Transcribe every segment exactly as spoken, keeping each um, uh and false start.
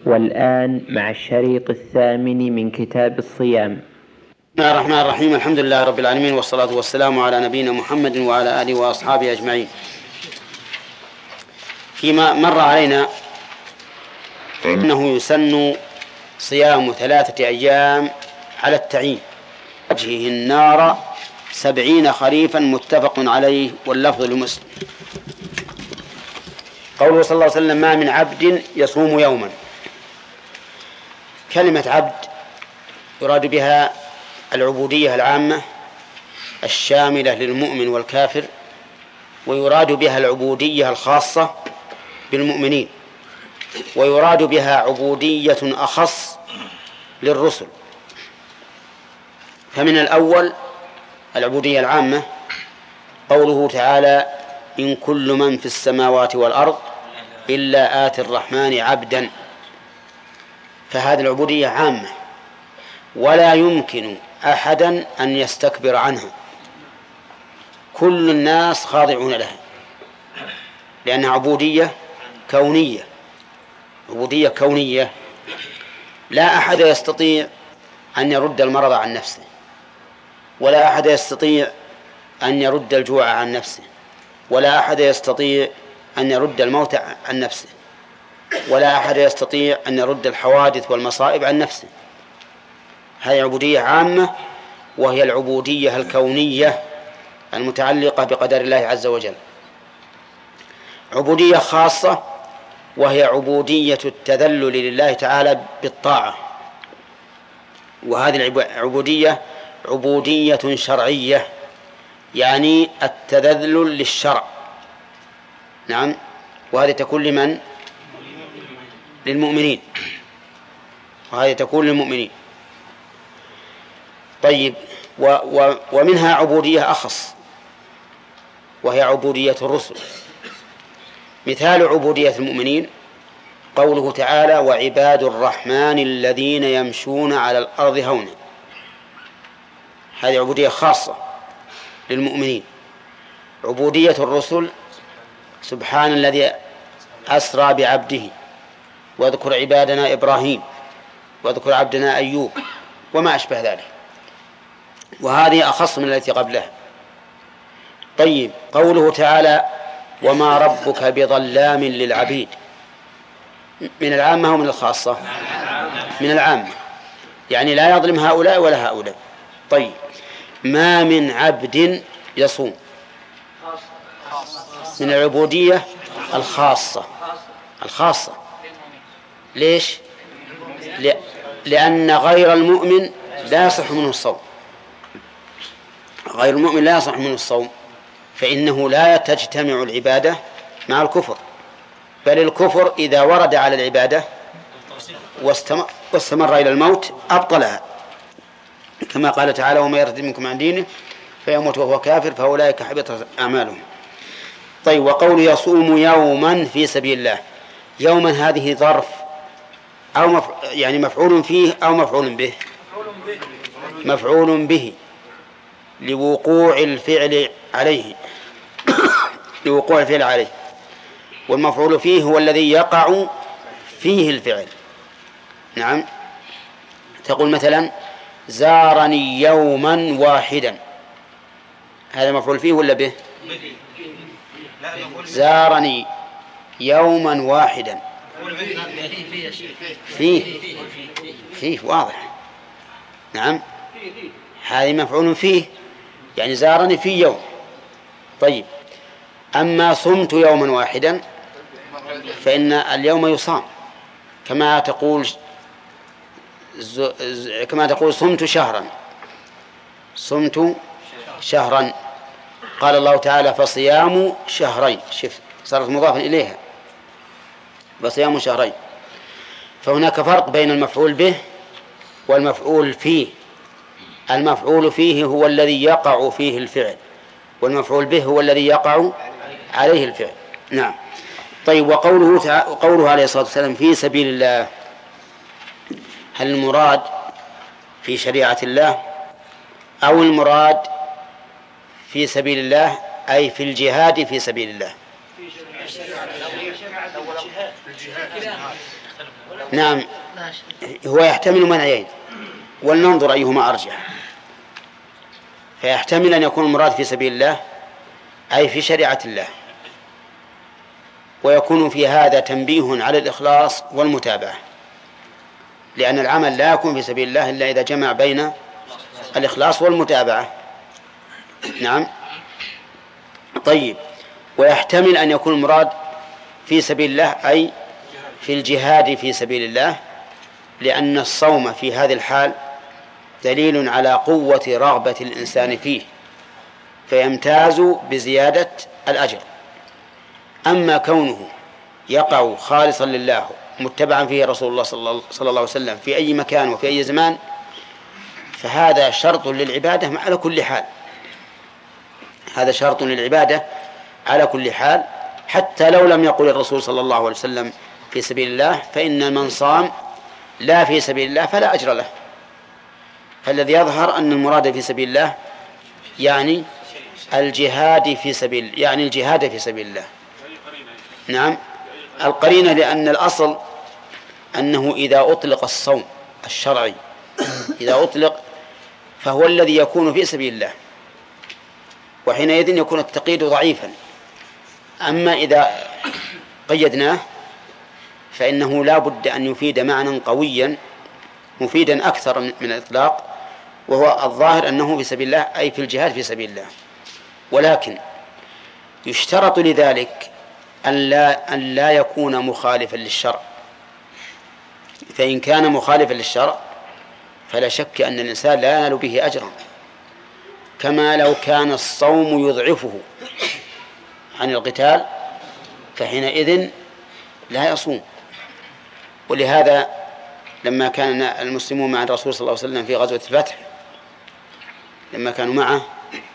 والآن مع الشريط الثامن من كتاب الصيام. بسم الله الرحمن الرحيم. الحمد لله رب العالمين، والصلاة والسلام على نبينا محمد وعلى آله وأصحابه أجمعين. فيما مر علينا أنه يسن صيام ثلاثة أيام على التعيين، وجهه النار سبعين خريفا، متفق عليه واللفظ لمسلم. قوله صلى الله عليه وسلم: ما من عبد يصوم يوما. كلمة عبد يراد بها العبودية العامة الشاملة للمؤمن والكافر، ويراد بها العبودية الخاصة بالمؤمنين، ويراد بها عبودية أخص للرسل. فمن الأول العبودية العامة قوله تعالى: إن كل من في السماوات والأرض إلا آتي الرحمن عبدا. فهذه العبودية عامة ولا يمكن أحدا أن يستكبر عنها، كل الناس خاضعون لها، لأنها عبودية كونية عبودية كونية لا أحد يستطيع أن يرد المرض عن نفسه، ولا أحد يستطيع أن يرد الجوع عن نفسه، ولا أحد يستطيع أن يرد الموت عن نفسه، ولا أحد يستطيع أن يرد الحوادث والمصائب عن نفسه. هذه عبودية عامة، وهي العبودية الكونية المتعلقة بقدر الله عز وجل. عبودية خاصة وهي عبودية التذلل لله تعالى بالطاعة، وهذه العبودية عبودية شرعية، يعني التذلل للشرع. نعم، وهذه تكون لمن؟ للمؤمنين، وهذه تكون للمؤمنين. طيب، و و ومنها عبودية أخص، وهي عبودية الرسل. مثال عبودية المؤمنين قوله تعالى: وعباد الرحمن الذين يمشون على الأرض هونا. هذه عبودية خاصة للمؤمنين. عبودية الرسل: سبحان الذي أسرى بعبده، واذكر عبادنا إبراهيم، واذكر عبدنا أيوب، وما أشبه ذلك، وهذه أخص من التي قبلها. طيب، قوله تعالى: وما ربك بظلام للعبيد، من العامة أو من الخاصة؟ من العامة، يعني لا يظلم هؤلاء ولا هؤلاء. طيب، ما من عبد يصوم، من العبودية الخاصة الخاصة ليش؟ لأن غير المؤمن لا يصح منه الصوم، غير المؤمن لا يصح منه الصوم، فإنه لا تجتمع العبادة مع الكفر، بل الكفر إذا ورد على العبادة واستمر إلى الموت أبطلها، كما قال تعالى: وما يرتد منكم عن دينه فيموت وهو كافر فأولئك حبطت أعمالهم. طيب، وقول يصوم يوما في سبيل الله، يوما هذه ظرف أو مف... يعني مفعول فيه أو مفعول به؟ مفعول به لوقوع الفعل عليه لوقوع الفعل عليه، والمفعول فيه هو الذي يقع فيه الفعل. نعم، تقول مثلا: زارني يوما واحدا، هذا مفعول فيه ولا به؟ زارني يوما واحدا، فيه فيه واضح. نعم، هذا مفعول فيه، يعني زارني في يوم. طيب، أما صمت يوما واحدا فإن اليوم يصام، كما تقول ز... كما تقول صمت شهرا صمت شهرا قال الله تعالى: فصيام شهرين. شف، صارت مضافا إليها، فصيام شهرين. فهناك فرق بين المفعول به والمفعول فيه. المفعول فيه هو الذي يقع فيه الفعل، والمفعول به هو الذي يقع عليه الفعل. نعم. طيب، وقوله تع... قوله عليه الصلاة والسلام: في سبيل الله، هل المراد في شريعة الله، أو المراد في سبيل الله أي في الجهاد في سبيل الله؟ نعم، هو يحتمل منعين، ولننظر أيهما أرجح. فيحتمل أن يكون المراد في سبيل الله أي في شريعة الله، ويكون في هذا تنبيه على الإخلاص والمتابعة، لأن العمل لا يكون في سبيل الله إلا إذا جمع بين الإخلاص والمتابعة. نعم. طيب، ويحتمل أن يكون المراد في سبيل الله أي في الجهاد في سبيل الله، لأن الصوم في هذه الحال دليل على قوة رغبة الإنسان فيه، فيمتاز بزيادة الأجر. أما كونه يقع خالصا لله متبعا فيه رسول الله صلى الله عليه وسلم في أي مكان وفي أي زمان، فهذا شرط للعبادة على كل حال، هذا شرط للعبادة على كل حال، حتى لو لم يقل الرسول صلى الله عليه وسلم في سبيل الله، فإن من صام لا في سبيل الله فلا أجر له. فالذي يظهر أن المراد في سبيل الله يعني الجهاد في سبيل يعني الجهاد في سبيل الله. نعم، القرينة، لأن الأصل أنه إذا أطلق الصوم الشرعي إذا أطلق فهو الذي يكون في سبيل الله، وحينئذ يكون التقييد ضعيفا. أما إذا قيدناه فإنه لا بد أن يفيد معنى قويا مفيدا أكثر من الإطلاق، وهو الظاهر أنه في سبيل الله أي في الجهاد في سبيل الله. ولكن يشترط لذلك أن لا, أن لا يكون مخالفا للشرع، فإن كان مخالفا للشرع فلا شك أن الإنسان لا ينال به أجرا، كما لو كان الصوم يضعفه عن القتال فحينئذ لا يصوم. ولهذا لما كان المسلمون مع الرسول صلى الله عليه وسلم في غزوة الفتح، لما كانوا معه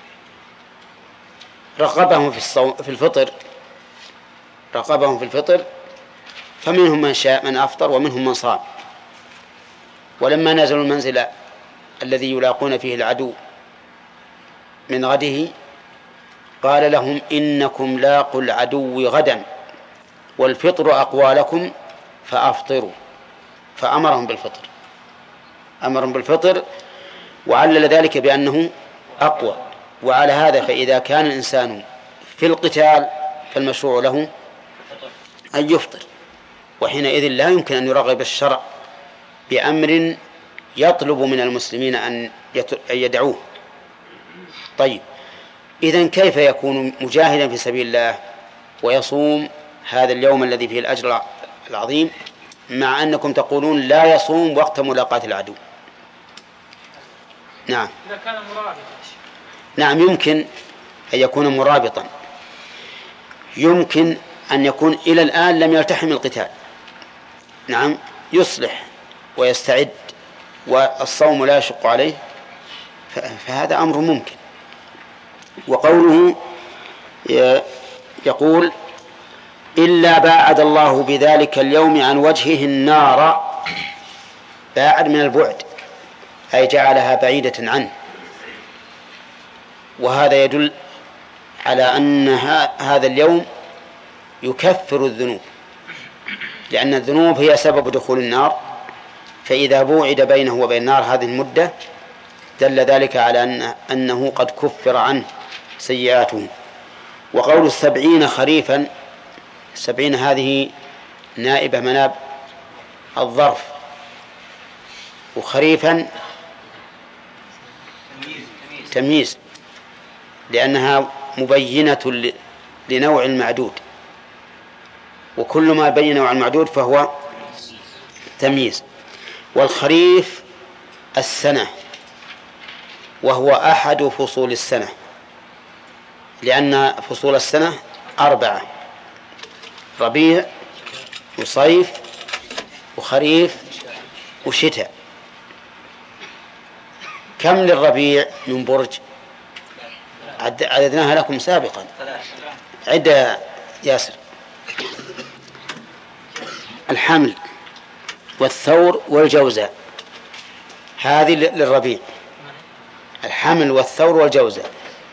رغبهم في الصوم في الفطر رغبهم في الفطر فمنهم من شاء من أفطر ومنهم من صام. ولما نزلوا المنزل الذي يلاقون فيه العدو من غده قال لهم إنكم لاقوا العدو غدا والفطر أقوى لكم فأفطروا، فأمرهم بالفطر أمرهم بالفطر وعلل ذلك بأنه أقوى. وعلى هذا فإذا كان الإنسان في القتال فالمشروع له أن يفطر، وحينئذ لا يمكن أن يرغب الشرع بأمر يطلب من المسلمين أن يدعوه. طيب، إذن كيف يكون مجاهدا في سبيل الله ويصوم هذا اليوم الذي فيه الأجر العظيم، مع أنكم تقولون لا يصوم وقت ملاقاة العدو؟ نعم، إذا كان مرابطا. نعم، يمكن أن يكون مرابطا، يمكن أن يكون إلى الآن لم يلتحم القتال، نعم، يصلح ويستعد والصوم لا يشق عليه، فهذا أمر ممكن. وقوله يقول إلا باعد الله بذلك اليوم عن وجهه النار، باعد من البعد أي جعلها بعيدة عنه، وهذا يدل على أن هذا اليوم يكفر الذنوب، لأن الذنوب هي سبب دخول النار، فإذا بوعد بينه وبين النار هذه المدة دل ذلك على أن أنه قد كفر عنه سيئاته. وقول السبعين خريفا، السبعين هذه نائبة مناب الظرف، وخريفا تمييز لأنها مبينة لنوع المعدود، وكل ما بين نوع المعدود فهو تمييز. والخريف السنة، وهو أحد فصول السنة، لأن فصول السنة أربعة: ربيع وصيف وخريف وشتاء. كم للربيع من برج؟ عددناها لكم سابقا، عد ياسر. الحمل والثور والجوزاء، هذه للربيع، الحمل والثور والجوزاء.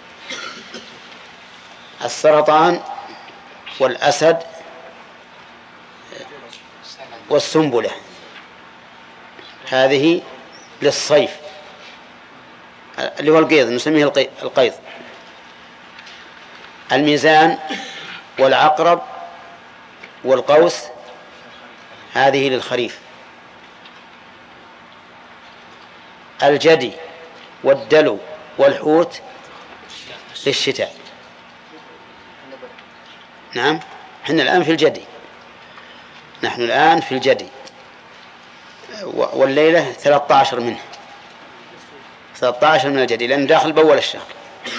السرطان والأسد والسنبلة هذه للصيف اللي هو القيض، نسميه القيض. الميزان والعقرب والقوس هذه للخريف. الجدي والدلو والحوت للشتاء. نعم، احنا الآن في الجدي، نحن الآن في الجدي، والليلة ثلاثة عشر منه، ثلاثة عشر من الجدي، لأنه داخل بأول الشهر.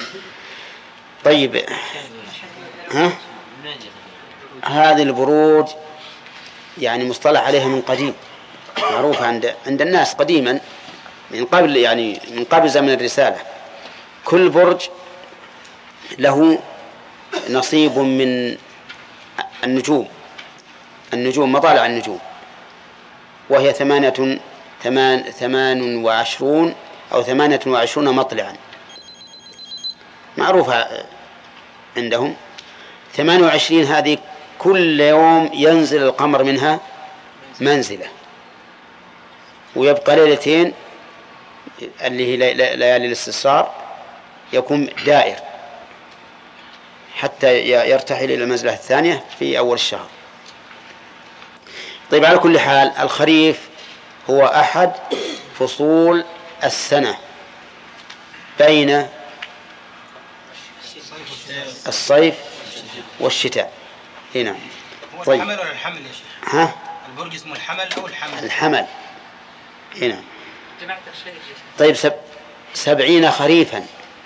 طيب، ها؟ هذه البروج يعني مصطلح عليها من قديم، معروفة عند عند الناس قديما، من قبل يعني من قبل زمن الرسالة. كل برج له نصيب من النجوم، النجوم مطالع النجوم، وهي ثمانية ثمان ثمان وعشرون أو ثمانية وعشرون مطلعا، معروفة عندهم. ثمان وعشرين هذه كل يوم ينزل القمر منها منزلة، ويبقى ليلتين اللي هي ليالي الاستسرار يكون دائر حتى يرتحل إلى المنزلة الثانية في أول الشهر. طيب، على كل حال الخريف هو أحد فصول السنة بين الصيف والشتاء. هنا هو طيب. الحمل ولا الحمل يا شيخ؟ ها؟ البرج اسمه الحمل أو الحمل؟ الحمل. هنا طيب، سب... سبعين خريفا،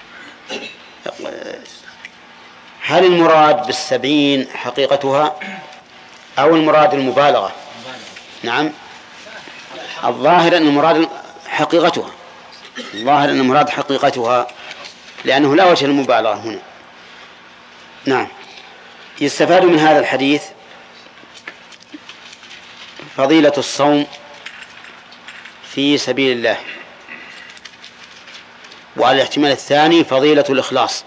هل المراد بالسبعين حقيقتها أو المراد المبالغة؟ نعم، الظاهر أن المراد حقيقتها، الظاهر أن المراد حقيقتها، لأنه لا وجه المبالغة هنا. نعم. يستفاد من هذا الحديث فضيلة الصوم في سبيل الله، وعلى الاحتمال الثاني فضيلة الإخلاص،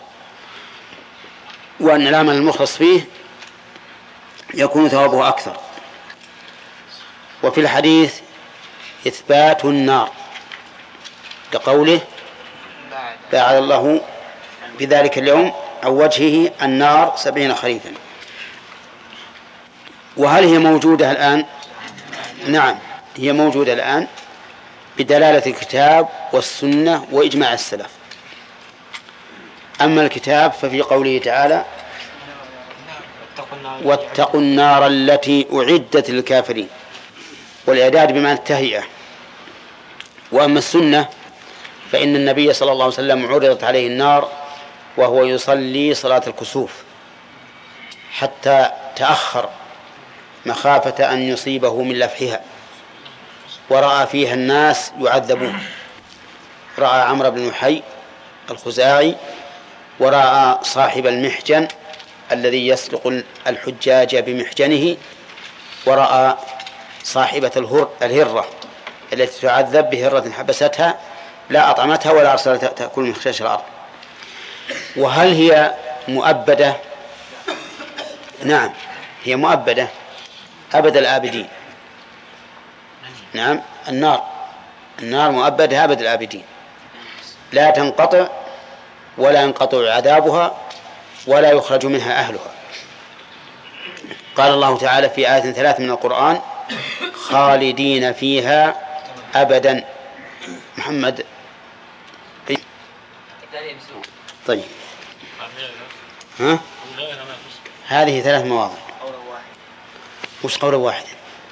وأن العمل المخلص فيه يكون ثوابه أكثر. وفي الحديث إثبات النار كقوله باعد الله بذلك اليوم أو وجهه النار سبعين خريفا. وهل هي موجودة الآن؟ نعم، هي موجودة الآن بدلالة الكتاب والسنة وإجماع السلف. أما الكتاب ففي قوله تعالى واتقوا النار التي أعدت للكافرين، والإعداد بمعنى التهيئة. وأما السنة فإن النبي صلى الله عليه وسلم عرضت عليه النار وهو يصلي صلاة الكسوف حتى تأخر مخافة أن يصيبه من لفحها، ورأى فيها الناس يعذبون، رأى عمرو بن محي الخزاعي، ورأى صاحب المحجن الذي يسرق الحجاج بمحجنه، ورأى صاحبة الهر الهرة التي تعذب بهرة حبستها لا أطعمتها ولا أرسلتها تأكل من خشاش الأرض. وهل هي مؤبدة؟ نعم، هي مؤبدة أبد الآبدين. نعم، النار النار مؤبدة أبد الآبدين، لا تنقطع ولا ينقطع عذابها ولا يخرج منها أهلها. قال الله تعالى في آية ثلاث من القرآن خالدين فيها أبدا. محمد. طيب، ها؟ هذه ثلاث مواضع. وش قول واحد؟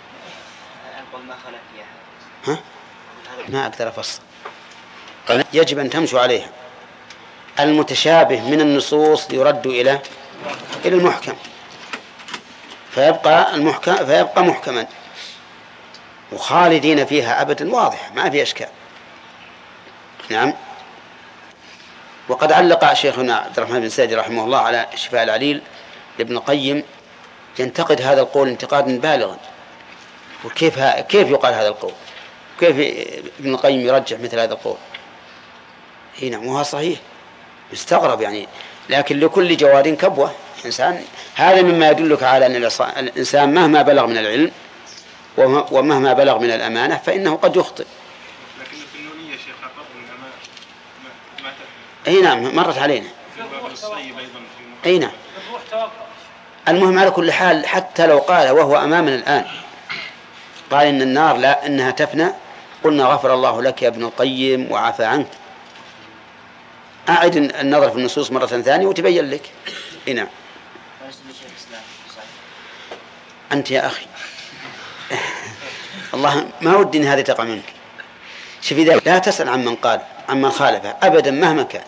ها؟ ما أقدر أفصل. يجب أن تمشوا عليها. المتشابه من النصوص يرد إلى إلى المحكم، فيبقى المحكم فيبقى محكما. وخالدين فيها أبدا واضح ما في أشكال. نعم. وقد علق شيخنا عبد الرحمن بن سعدي رحمه الله على شفاء العليل لابن القيم ينتقد هذا القول انتقادا بالغا. وكيف ها كيف يقال هذا القول؟ كيف ابن القيم يرجح مثل هذا القول؟ هنا مو صحيح، يستغرب يعني. لكن لكل جواد كبوة إنسان. هذا مما يدلك على أن الإنسان مهما بلغ من العلم ومهما بلغ من الأمانة فإنه قد يخطئ. لكن في النونية شيخ قبل الأمانة ما أي نعم مرت علينا. أي نعم. المهم على كل حال حتى لو قال وهو أمامنا الآن قال إن النار لا إنها تفنى قلنا غفر الله لك يا ابن القيم وعفى عنك. أعد النظر في النصوص مرة ثانية وتبين لك. أي نعم. أنت يا أخي الله ما ودي إن هذه تقع منك. شوف إذا لا تسأل عن من قال عن من خالفه أبدا مهما كان،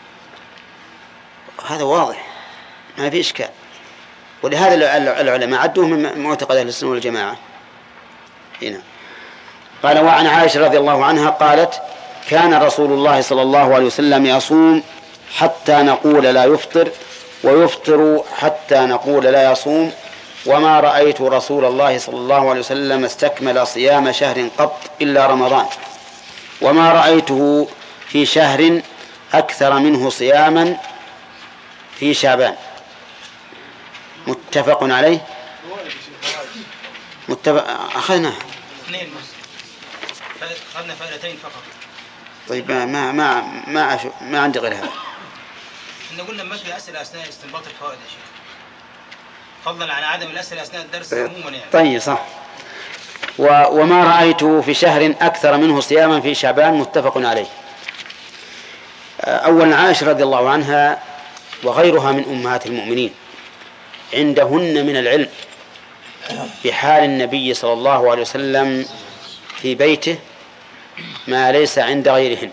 هذا واضح ما في إشكال. ولهذا العلماء عدوه من معتقد أهل السنة والجماعة. هنا قال وعن عائشة رضي الله عنها قالت كان رسول الله صلى الله عليه وسلم يصوم حتى نقول لا يفطر ويفطر حتى نقول لا يصوم وما رأيت رسول الله صلى الله عليه وسلم استكمل صيام شهر قط إلا رمضان وما رأيته في شهر أكثر منه صياما في شعبان. متفق عليه. متفق أخذنا اثنين أخذنا فائدتين فقط. طيب ما ما ما ما عندي غير هذا. إحنا قلنا ما في أسئلة أثناء استنباط الفوائد يا شيخ، فضلا عن عدم الأسئلة أثناء الدرس عموما يعني. طيب صح. و وما رأيته في شهر أكثر منه صياما في شعبان متفق عليه. أولا عائشة رضي الله عنها وغيرها من أمهات المؤمنين عندهن من العلم بحال النبي صلى الله عليه وسلم في بيته ما ليس عند غيرهن،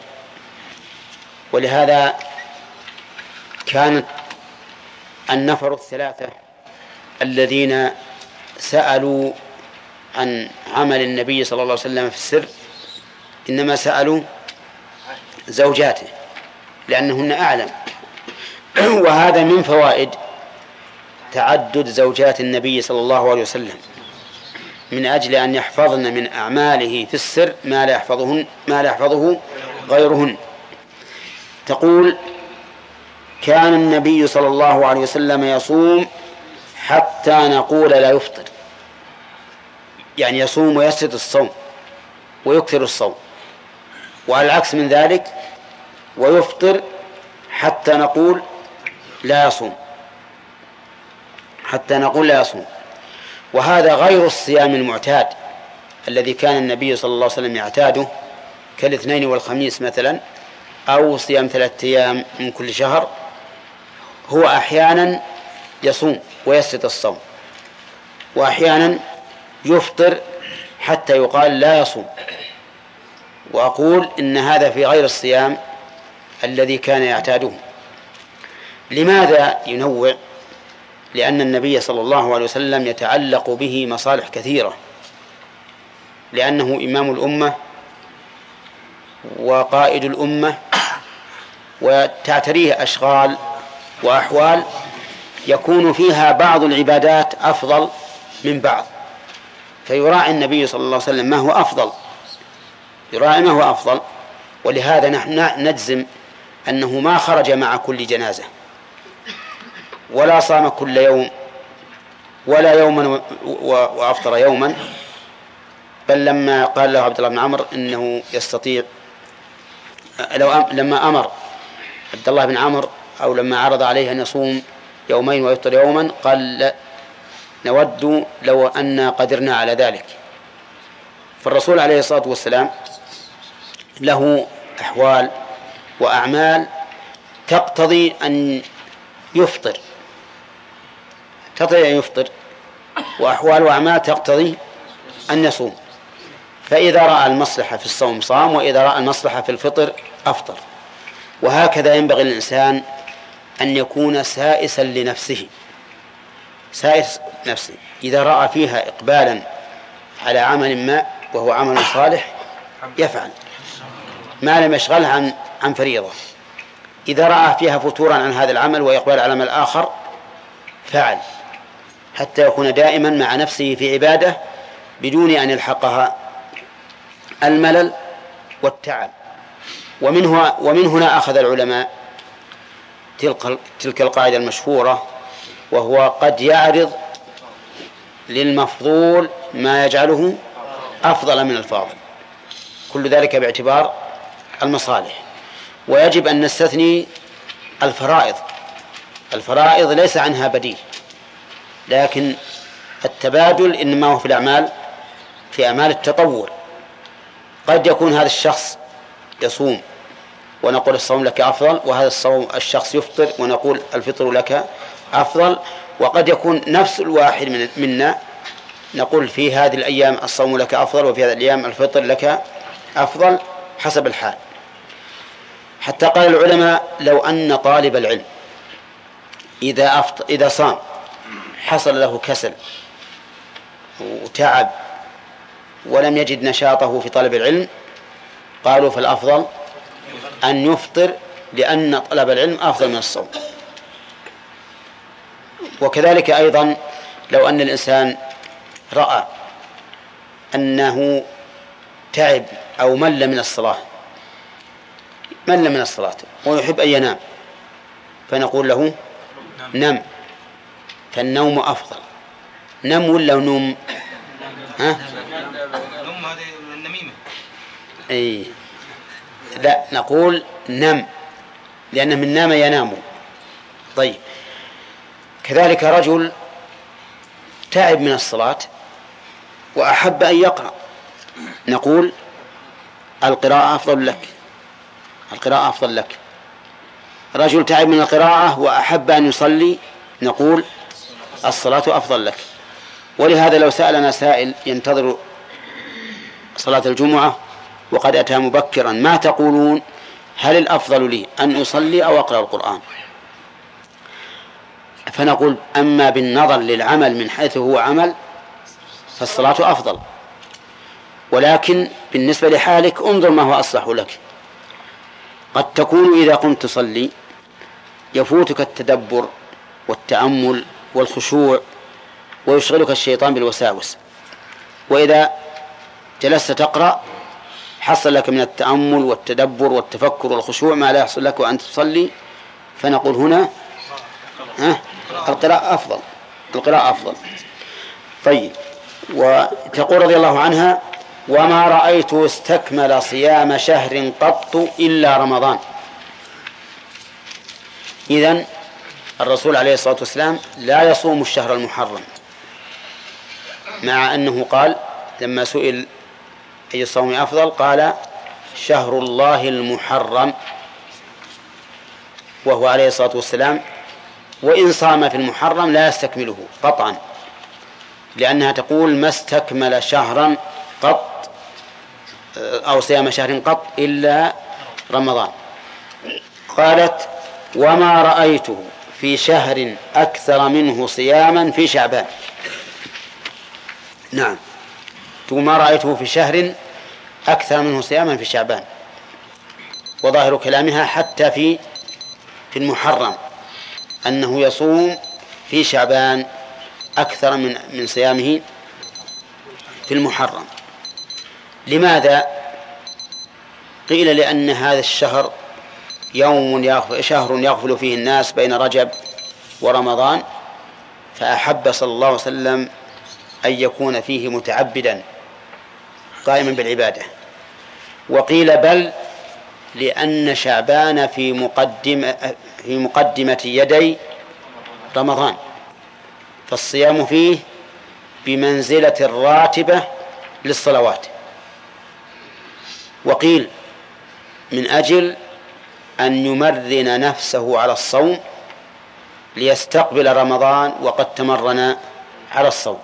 ولهذا كانت النفر الثلاثة الذين سألوا عن عمل النبي صلى الله عليه وسلم في السر إنما سألوا زوجاته لأنهن أعلم. وهذا من فوائد تعدد زوجات النبي صلى الله عليه وسلم من أجل أن يحفظن من أعماله في السر ما لا يحفظهن ما لا يحفظه غيرهن. تقول كان النبي صلى الله عليه وسلم يصوم حتى نقول لا يفطر، يعني يصوم ويسرد الصوم ويكثر الصوم، وعلى العكس من ذلك ويفطر حتى نقول لا يصوم حتى نقول لا يصوم. وهذا غير الصيام المعتاد الذي كان النبي صلى الله عليه وسلم يعتاده كالاثنين والخميس مثلا أو صيام ثلاثة أيام من كل شهر. هو أحيانا يصوم ويسرد الصوم وأحيانا يفطر حتى يقال لا يصوم. وأقول إن هذا في غير الصيام الذي كان يعتاده. لماذا ينوع؟ لأن النبي صلى الله عليه وسلم يتعلق به مصالح كثيرة، لأنه إمام الأمة وقائد الأمة وتعتريه أشغال وأحوال يكون فيها بعض العبادات أفضل من بعض، فيراعي النبي صلى الله عليه وسلم ما هو أفضل يراعي ما هو أفضل. ولهذا نحن نجزم أنه ما خرج مع كل جنازة ولا صام كل يوم ولا يوما وأفطر يوما، بل لما قال له عبد الله بن عمرو إنه يستطيع لو أم لما أمر عبد الله بن عمرو أو لما عرض عليه أن يصوم يومين ويفطر يوما قال نود لو أن قدرنا على ذلك. فالرسول عليه الصلاة والسلام له أحوال وأعمال تقتضي أن يفطر تقتضي أن يفطر وأحوال وأعمال تقتضي أن يصوم. فإذا رأى المصلحة في الصوم صام وإذا رأى المصلحة في الفطر أفطر. وهكذا ينبغي للإنسان أن يكون سائسا لنفسه سائس نفسه إذا رأى فيها إقبالا على عمل ما وهو عمل صالح يفعل ما لم يشغله عن عن فريضة. إذا رأى فيها فتورا عن هذا العمل وإقبال على عمل آخر فعل، حتى يكون دائما مع نفسه في عبادة بدون أن يلحقها الملل والتعب. ومن, ومن هنا أخذ العلماء تلك, تلك القاعدة المشهورة، وهو قد يعرض للمفضول ما يجعله أفضل من الفاضل، كل ذلك باعتبار المصالح. ويجب أن نستثني الفرائض. الفرائض ليس عنها بديل، لكن التبادل إنما هو في الأعمال في أعمال التطور. قد يكون هذا الشخص يصوم ونقول الصوم لك أفضل، وهذا الصوم الشخص يفطر ونقول الفطر لك أفضل. وقد يكون نفس الواحد منا نقول في هذه الأيام الصوم لك أفضل، وفي هذه الأيام الفطر لك أفضل، حسب الحال. حتى قال العلماء لو أن طالب العلم إذا, أفط... إذا صام حصل له كسل وتعب ولم يجد نشاطه في طلب العلم، قالوا فالأفضل أن يفطر، لأن طلب العلم أفضل من الصوم. وكذلك أيضا لو أن الإنسان رأى أنه تعب أو مل من الصلاة مل من الصلاة ويحب أن ينام، فنقول له نم، فالنوم أفضل. نم ولا نوم؟ ها؟ نوم هذه النميمة. أي لا، نقول نم، لأنه من نام ينام. طيب، كذلك رجل تعب من الصلاة وأحب أن يقرأ، نقول القراءة أفضل لك، القراءة أفضل لك. رجل تعب من القراءة وأحب أن يصلي، نقول الصلاة أفضل لك. ولهذا لو سألنا سائل ينتظر صلاة الجمعة وقد أتى مبكرا، ما تقولون؟ هل الأفضل لي أن أصلي أو أقرأ القرآن؟ فنقول أما بالنظر للعمل من حيث هو عمل فالصلاة أفضل، ولكن بالنسبة لحالك انظر ما هو أصلح لك. قد تكون إذا قمت تصلي يفوتك التدبر والتأمل والخشوع ويشغلك الشيطان بالوساوس، وإذا جلست تقرأ حصل لك من التأمل والتدبر والتفكر والخشوع ما لا يحصل لك وأنت تصلي. فنقول هنا ها القراءة أفضل، القراءة أفضل. طيب، وتقول رضي الله عنها: وما رأيت استكمل صيام شهر قط إلا رمضان. إذن الرسول عليه الصلاة والسلام لا يصوم الشهر المحرم، مع أنه قال لما سئل أي الصوم أفضل قال شهر الله المحرم، وهو عليه الصلاة والسلام وإن صام في المحرم لا يستكمله قطعا، لأنها تقول ما استكمل شهرا قط أو صيام شهر قط إلا رمضان. قالت: وما رأيته في شهر أكثر منه صياما في شعبان. نعم، تقول ما رأيته في شهر أكثر منه صياما في شعبان، وظاهر كلامها حتى في في المحرم أنه يصوم في شعبان أكثر من من صيامه في المحرم. لماذا؟ قيل لأن هذا الشهر يوم يغفل شهر يغفل فيه الناس بين رجب ورمضان، فأحب صلى الله عليه وسلم أن يكون فيه متعبدا قائما بالعبادة. وقيل بل لأن شعبان في مقدمة في مقدمة يدي رمضان، فالصيام فيه بمنزلة الراتبة للصلوات. وقيل من أجل أن يمرن نفسه على الصوم ليستقبل رمضان وقد تمرن على الصوم.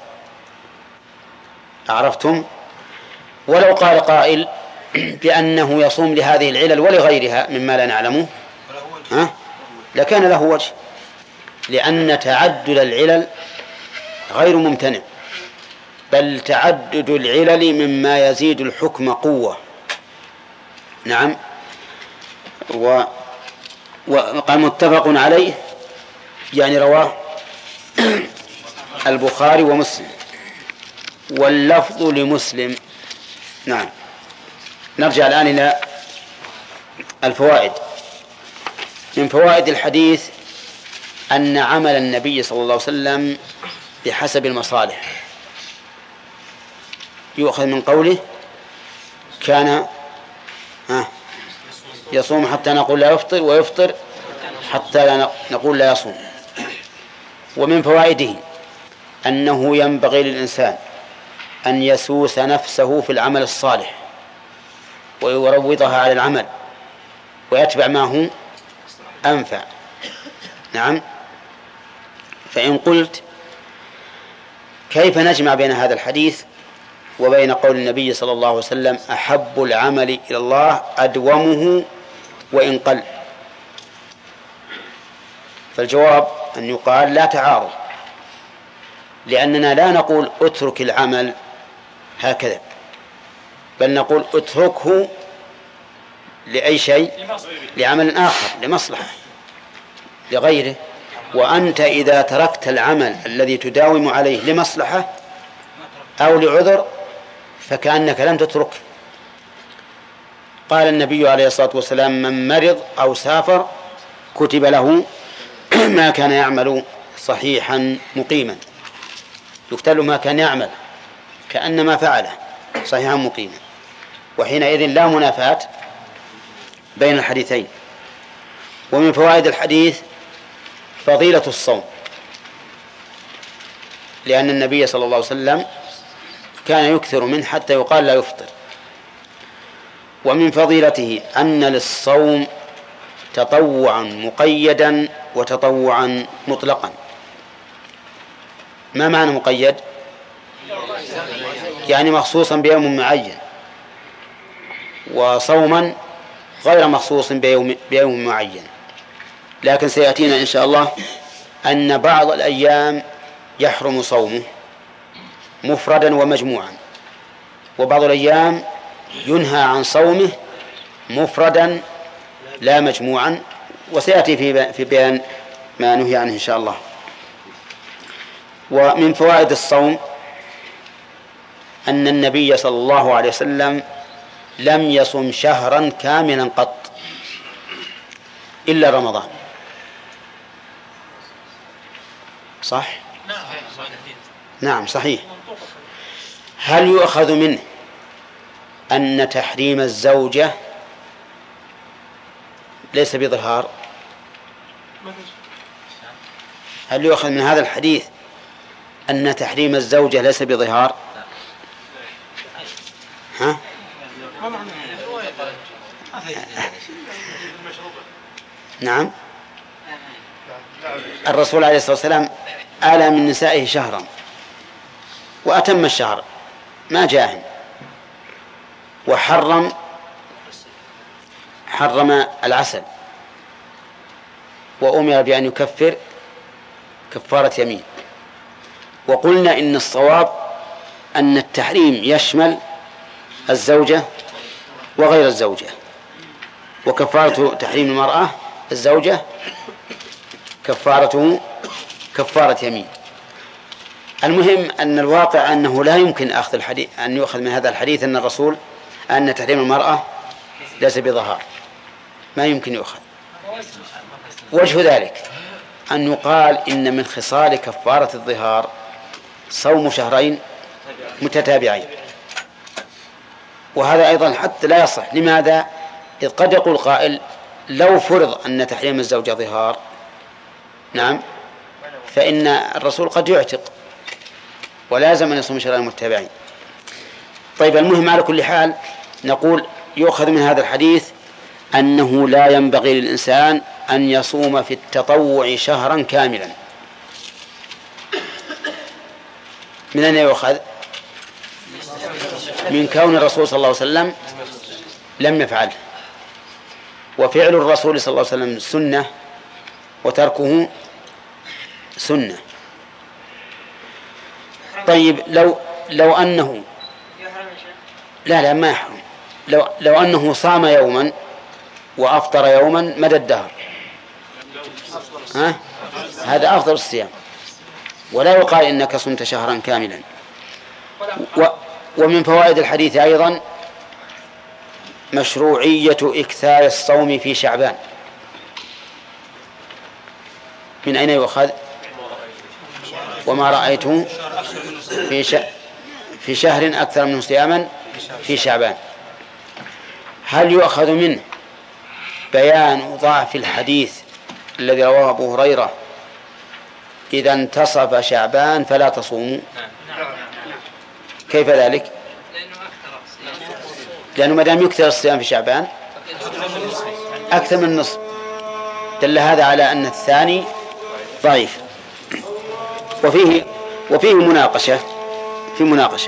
أعرفتم؟ ولو قال قائل بأنه يصوم لهذه العلل ولغيرها مما لا نعلمه ها؟ لكان له وجه، لأن تعدد العلل غير ممتنع، بل تعدد العلل مما يزيد الحكم قوة. نعم. و... وقال متفق عليه، يعني رواه البخاري ومسلم، واللفظ لمسلم. نعم. نرجع الآن إلى الفوائد. من فوائد الحديث أن عمل النبي صلى الله عليه وسلم بحسب المصالح، يؤخذ من قوله كان يصوم حتى نقول لا يفطر، ويفطر حتى لا نقول لا يصوم. ومن فوائده أنه ينبغي للإنسان أن يسوس نفسه في العمل الصالح ويروضها على العمل ويتبع ما هو أنفع. نعم. فإن قلت كيف نجمع بين هذا الحديث وبين قول النبي صلى الله عليه وسلم أحب العمل إلى الله أدومه وإن قل؟ فالجواب أن يقال لا تعارض، لأننا لا نقول اترك العمل هكذا، بل نقول اتركه لأي شيء، لعمل آخر، لمصلحة، لغيره. وأنت إذا تركت العمل الذي تداوم عليه لمصلحة أو لعذر فكأنك لم تتركه. قال النبي عليه الصلاة والسلام من مرض أو سافر كتب له ما كان يعمل صحيحا مقيما، يكتب له ما كان يعمل كأنما فعله صحيحا مقيما. وحينئذ لا منافاة بين الحديثين. ومن فوائد الحديث فضيلة الصوم، لأن النبي صلى الله عليه وسلم كان يكثر منه حتى يقال لا يفطر. ومن فضيلته أن للصوم تطوعا مقيدا وتطوعا مطلقا. ما معنى مقيد؟ يعني مخصوصا بيوم معين، وصوما غير مخصوص بيوم, بيوم معين. لكن سيأتينا إن شاء الله أن بعض الأيام يحرم صومه مفردا ومجموعا، وبعض الأيام ينهى عن صومه مفردا لا مجموعا، وسيأتي في في بيان ما نهي عنه إن شاء الله. ومن فوائد الصوم أن النبي صلى الله عليه وسلم لم يصم شهرا كاملا قط إلا رمضان. صح؟ نعم صحيح. هل يؤخذ منه أن تحريم الزوجة ليس بظهار؟ هل يؤخذ من هذا الحديث أن تحريم الزوجة ليس بظهار؟ ها؟ نعم. الرسول عليه الصلاة والسلام آلى من نسائه شهرا وأتم الشهر ما جاهن، وحرم حرم العسل، وأمر بأن يكفر كفارة يمين. وقلنا إن الصواب أن التحريم يشمل الزوجة وغير الزوجة، وكفارة تحريم المرأة الزوجة كفارته كفارة يمين. المهم أن الواقع أنه لا يمكن أخذ الحديث أن يؤخذ من هذا الحديث أن الرسول أن تحريم المرأة ليس بظهار، ما يمكن يؤخذ. وجه ذلك أن يقال إن من خصال كفارة الظهار صوم شهرين متتابعين، وهذا أيضا حتى لا يصح. لماذا؟ إذ قد يقول قائل لو فرض أن تحريم الزوجة ظهار، نعم، فإن الرسول قد يعتق ولازم أن يصوم شهرين متتابعين. طيب، المهم على كل حال نقول يؤخذ من هذا الحديث أنه لا ينبغي للإنسان أن يصوم في التطوع شهرا كاملا. من أين يؤخذ؟ من كون الرسول صلى الله عليه وسلم لم يفعله، وفعل الرسول صلى الله عليه وسلم سنة وتركه سنة. طيب، لو لو أنه لا لا ما يحرم، لو لو أنه صام يوما وأفطر يوما مدى الدهر، ها؟ هذا أفضل الصيام، ولا يقال إنك صمت شهرا كاملا. و ومن فوائد الحديث أيضا مشروعية إكثار الصوم في شعبان. من أين يؤخذ؟ وما رأيته في ش... في شهر أكثر منه صياما في شعبان. هل يؤخذ منه بيان ضعف الحديث الذي رواه أبو هريرة إذا انتصف شعبان فلا تصوموا؟ كيف ذلك؟ لأنه ما دام يكثر الصيام في شعبان أكثر من النصف، دل هذا على أن الثاني ضعيف. وفيه وفيه مناقشة في مناقشة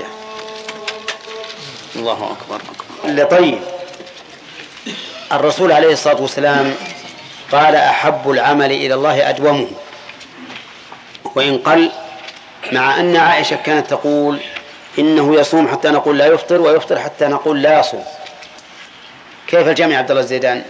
الله أكبر اللي طيب. الرسول عليه الصلاة والسلام قال أحب العمل إلى الله أدومه وإن قل، مع أن عائشة كانت تقول إنه يصوم حتى نقول لا يفطر ويفطر حتى نقول لا يصوم. كيف الجمع عبد الله الزيدان؟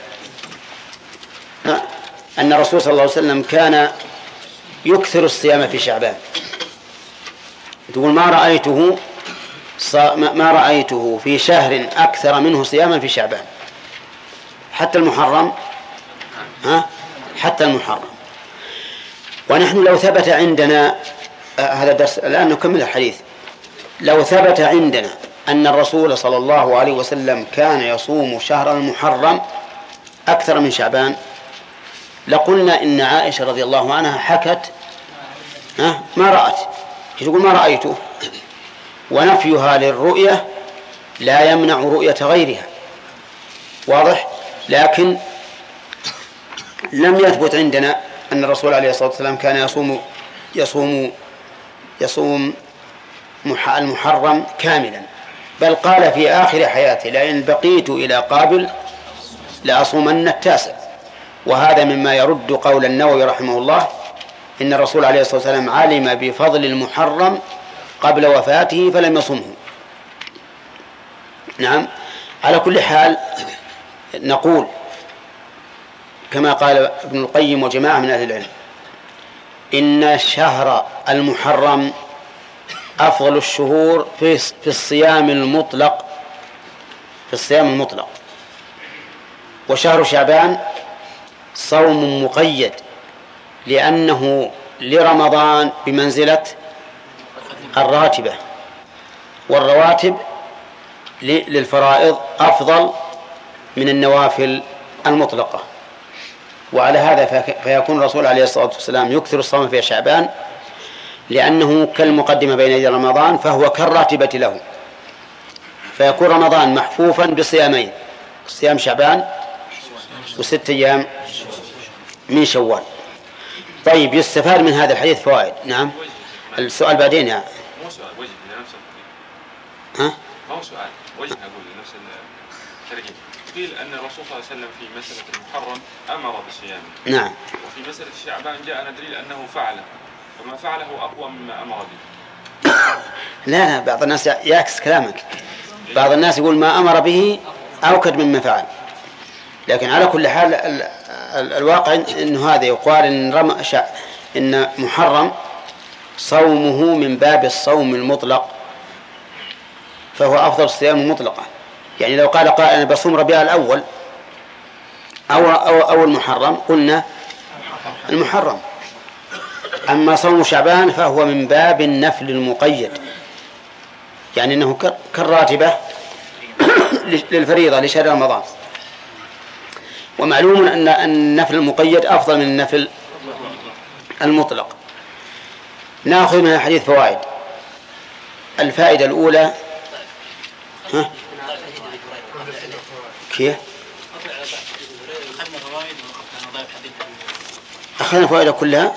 أن الرسول صلى الله عليه وسلم كان يكثر الصيام في شعبان، تقول ما رأيته ما رأيته في شهر أكثر منه صياما في شعبان حتى المحرم، ها حتى المحرم. ونحن لو ثبت عندنا آه هذا الدرس الآن نكمل الحديث، لو ثبت عندنا أن الرسول صلى الله عليه وسلم كان يصوم شهر المحرم أكثر من شعبان لقلنا إن عائشة رضي الله عنها حكت ها ما رأت، تقول ما رأيته، ونفيها للرؤية لا يمنع رؤية غيرها، واضح. لكن لم يثبت عندنا أن الرسول عليه الصلاة والسلام كان يصوم يصوم يصوم المحرم كاملا، بل قال في آخر حياته لئن بقيت إلى قابل لأصومن التاسع. وهذا مما يرد قول النووي رحمه الله إن الرسول عليه الصلاة والسلام علم بفضل المحرم قبل وفاته فلم يصمه. نعم، على كل حال نقول كما قال ابن القيم وجماعة من أهل العلم إن شهر المحرم أفضل الشهور في في الصيام المطلق في الصيام المطلق وشهر شعبان صوم مقيد لأنه لرمضان بمنزلة الراتبة، والرواتب للفرائض أفضل من النوافل المطلقة. وعلى هذا فيكون الرسول عليه الصلاة والسلام يكثر الصوم في شعبان لأنه كالمقدمة بين يدي رمضان، فهو كالراتبة له، فيكون رمضان محفوفا بصيامين، صيام شعبان وست أيام من شوال. طيب، يستفاد من هذا الحديث فوائد. نعم، السؤال بعدين يعني. مو سؤال، وجه لنفس ها؟ ما هو سؤال، وجه أقول لنفس الترجمة. قيل أن الرسول صلى الله عليه وسلم في مسألة المحرم أمر بصيامه. نعم. وفي مسألة شعبان جاءنا دليل أنه فعله، وما فعله أقوى مما أمر به. لا لا، بعض الناس يعكس كلامك، بعض الناس يقول ما أمر به أوكد مما فعل، لكن على كل حال ال ال الواقع إنه هذا يقال إن رم شع إن محرم صومه من باب الصوم المطلق، فهو أفضل الصيام مطلقا. يعني لو قال قائل أنا بصوم ربيع الأول أو أو أو المحرم قلنا المحرم. أما صوم شعبان فهو من باب النفل المقيد، يعني أنه كالراتبة للفريضة لشهر رمضان. ومعلوم أن النفل المقيد أفضل من النفل المطلق. نأخذ من الحديث فوائد. الفائدة الأولى، ها؟ كيف؟ أخذنا الفوائد كلها،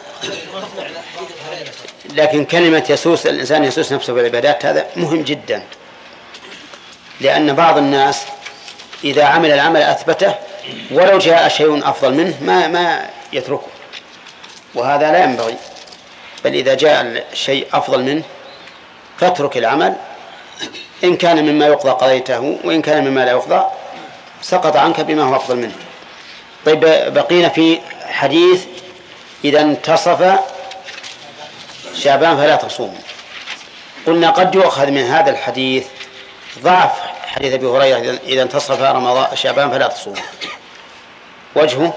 لكن كلمة يسوس الإنسان يسوس نفسه بالعبادات هذا مهم جدا، لأن بعض الناس إذا عمل العمل أثبته ولو جاء شيء أفضل منه ما ما يتركه، وهذا لا ينبغي، بل إذا جاء شيء أفضل منه فاترك العمل، إن كان مما يقضى قضيته وإن كان مما لا يقضى سقط عنك بما هو أفضل منه. طيب، بقينا في حديث إذا انتصف شعبان فلا تصوم. قلنا قد يؤخذ من هذا الحديث ضعف حديث أبي هريرة إذا انتصف رمضان شعبان فلا تصوم. وجهه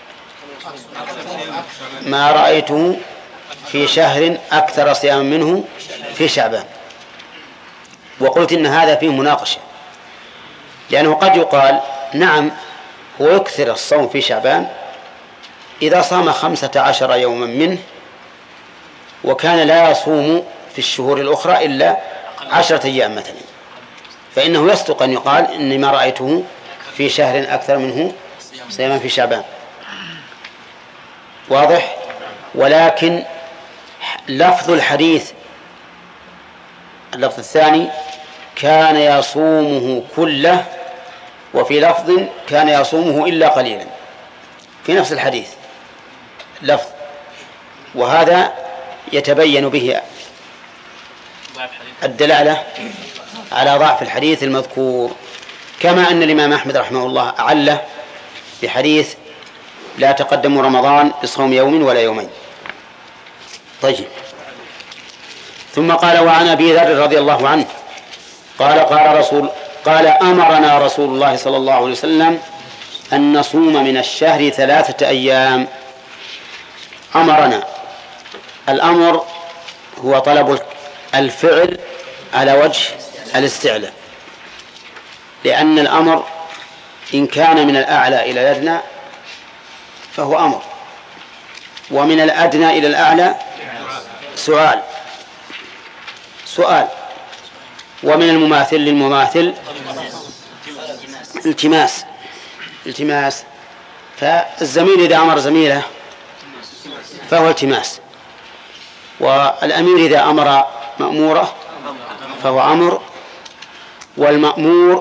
ما رأيته في شهر أكثر صياما منه في شعبان. وقلت إن هذا فيه مناقشة، لأنه قد يقال نعم هو يكثر الصوم في شعبان إذا صام خمسة عشر يوما منه، وكان لا يصوم في الشهور الأخرى إلا عشرة أيام مثلا، فإنه يصدق أن يقال إني ما رأيته في شهر أكثر منه صياما في شعبان. واضح؟ ولكن لفظ الحديث اللفظ الثاني كان يصومه كله، وفي لفظ كان يصومه إلا قليلا، في نفس الحديث لفظ، وهذا يتبين به الدلالة على ضعف الحديث المذكور، كما أن الإمام أحمد رحمه الله أعله بحديث لا تقدم رمضان بصوم يوم ولا يومين. طيب، ثم قال وعن أبي ذر رضي الله عنه قال قال رسول قال أمرنا رسول الله صلى الله عليه وسلم أن نصوم من الشهر ثلاثة أيام. أمرنا، الأمر هو طلب الفعل على وجه الاستعلاء، لأن الأمر إن كان من الأعلى إلى الأدنى فهو أمر، ومن الأدنى إلى الأعلى سؤال سؤال ومن المماثل للمماثل التماس التماس فالزميل إذا أمر زميله فهو التماس، والأمير إذا أمر مأموره فهو أمر، والمأمور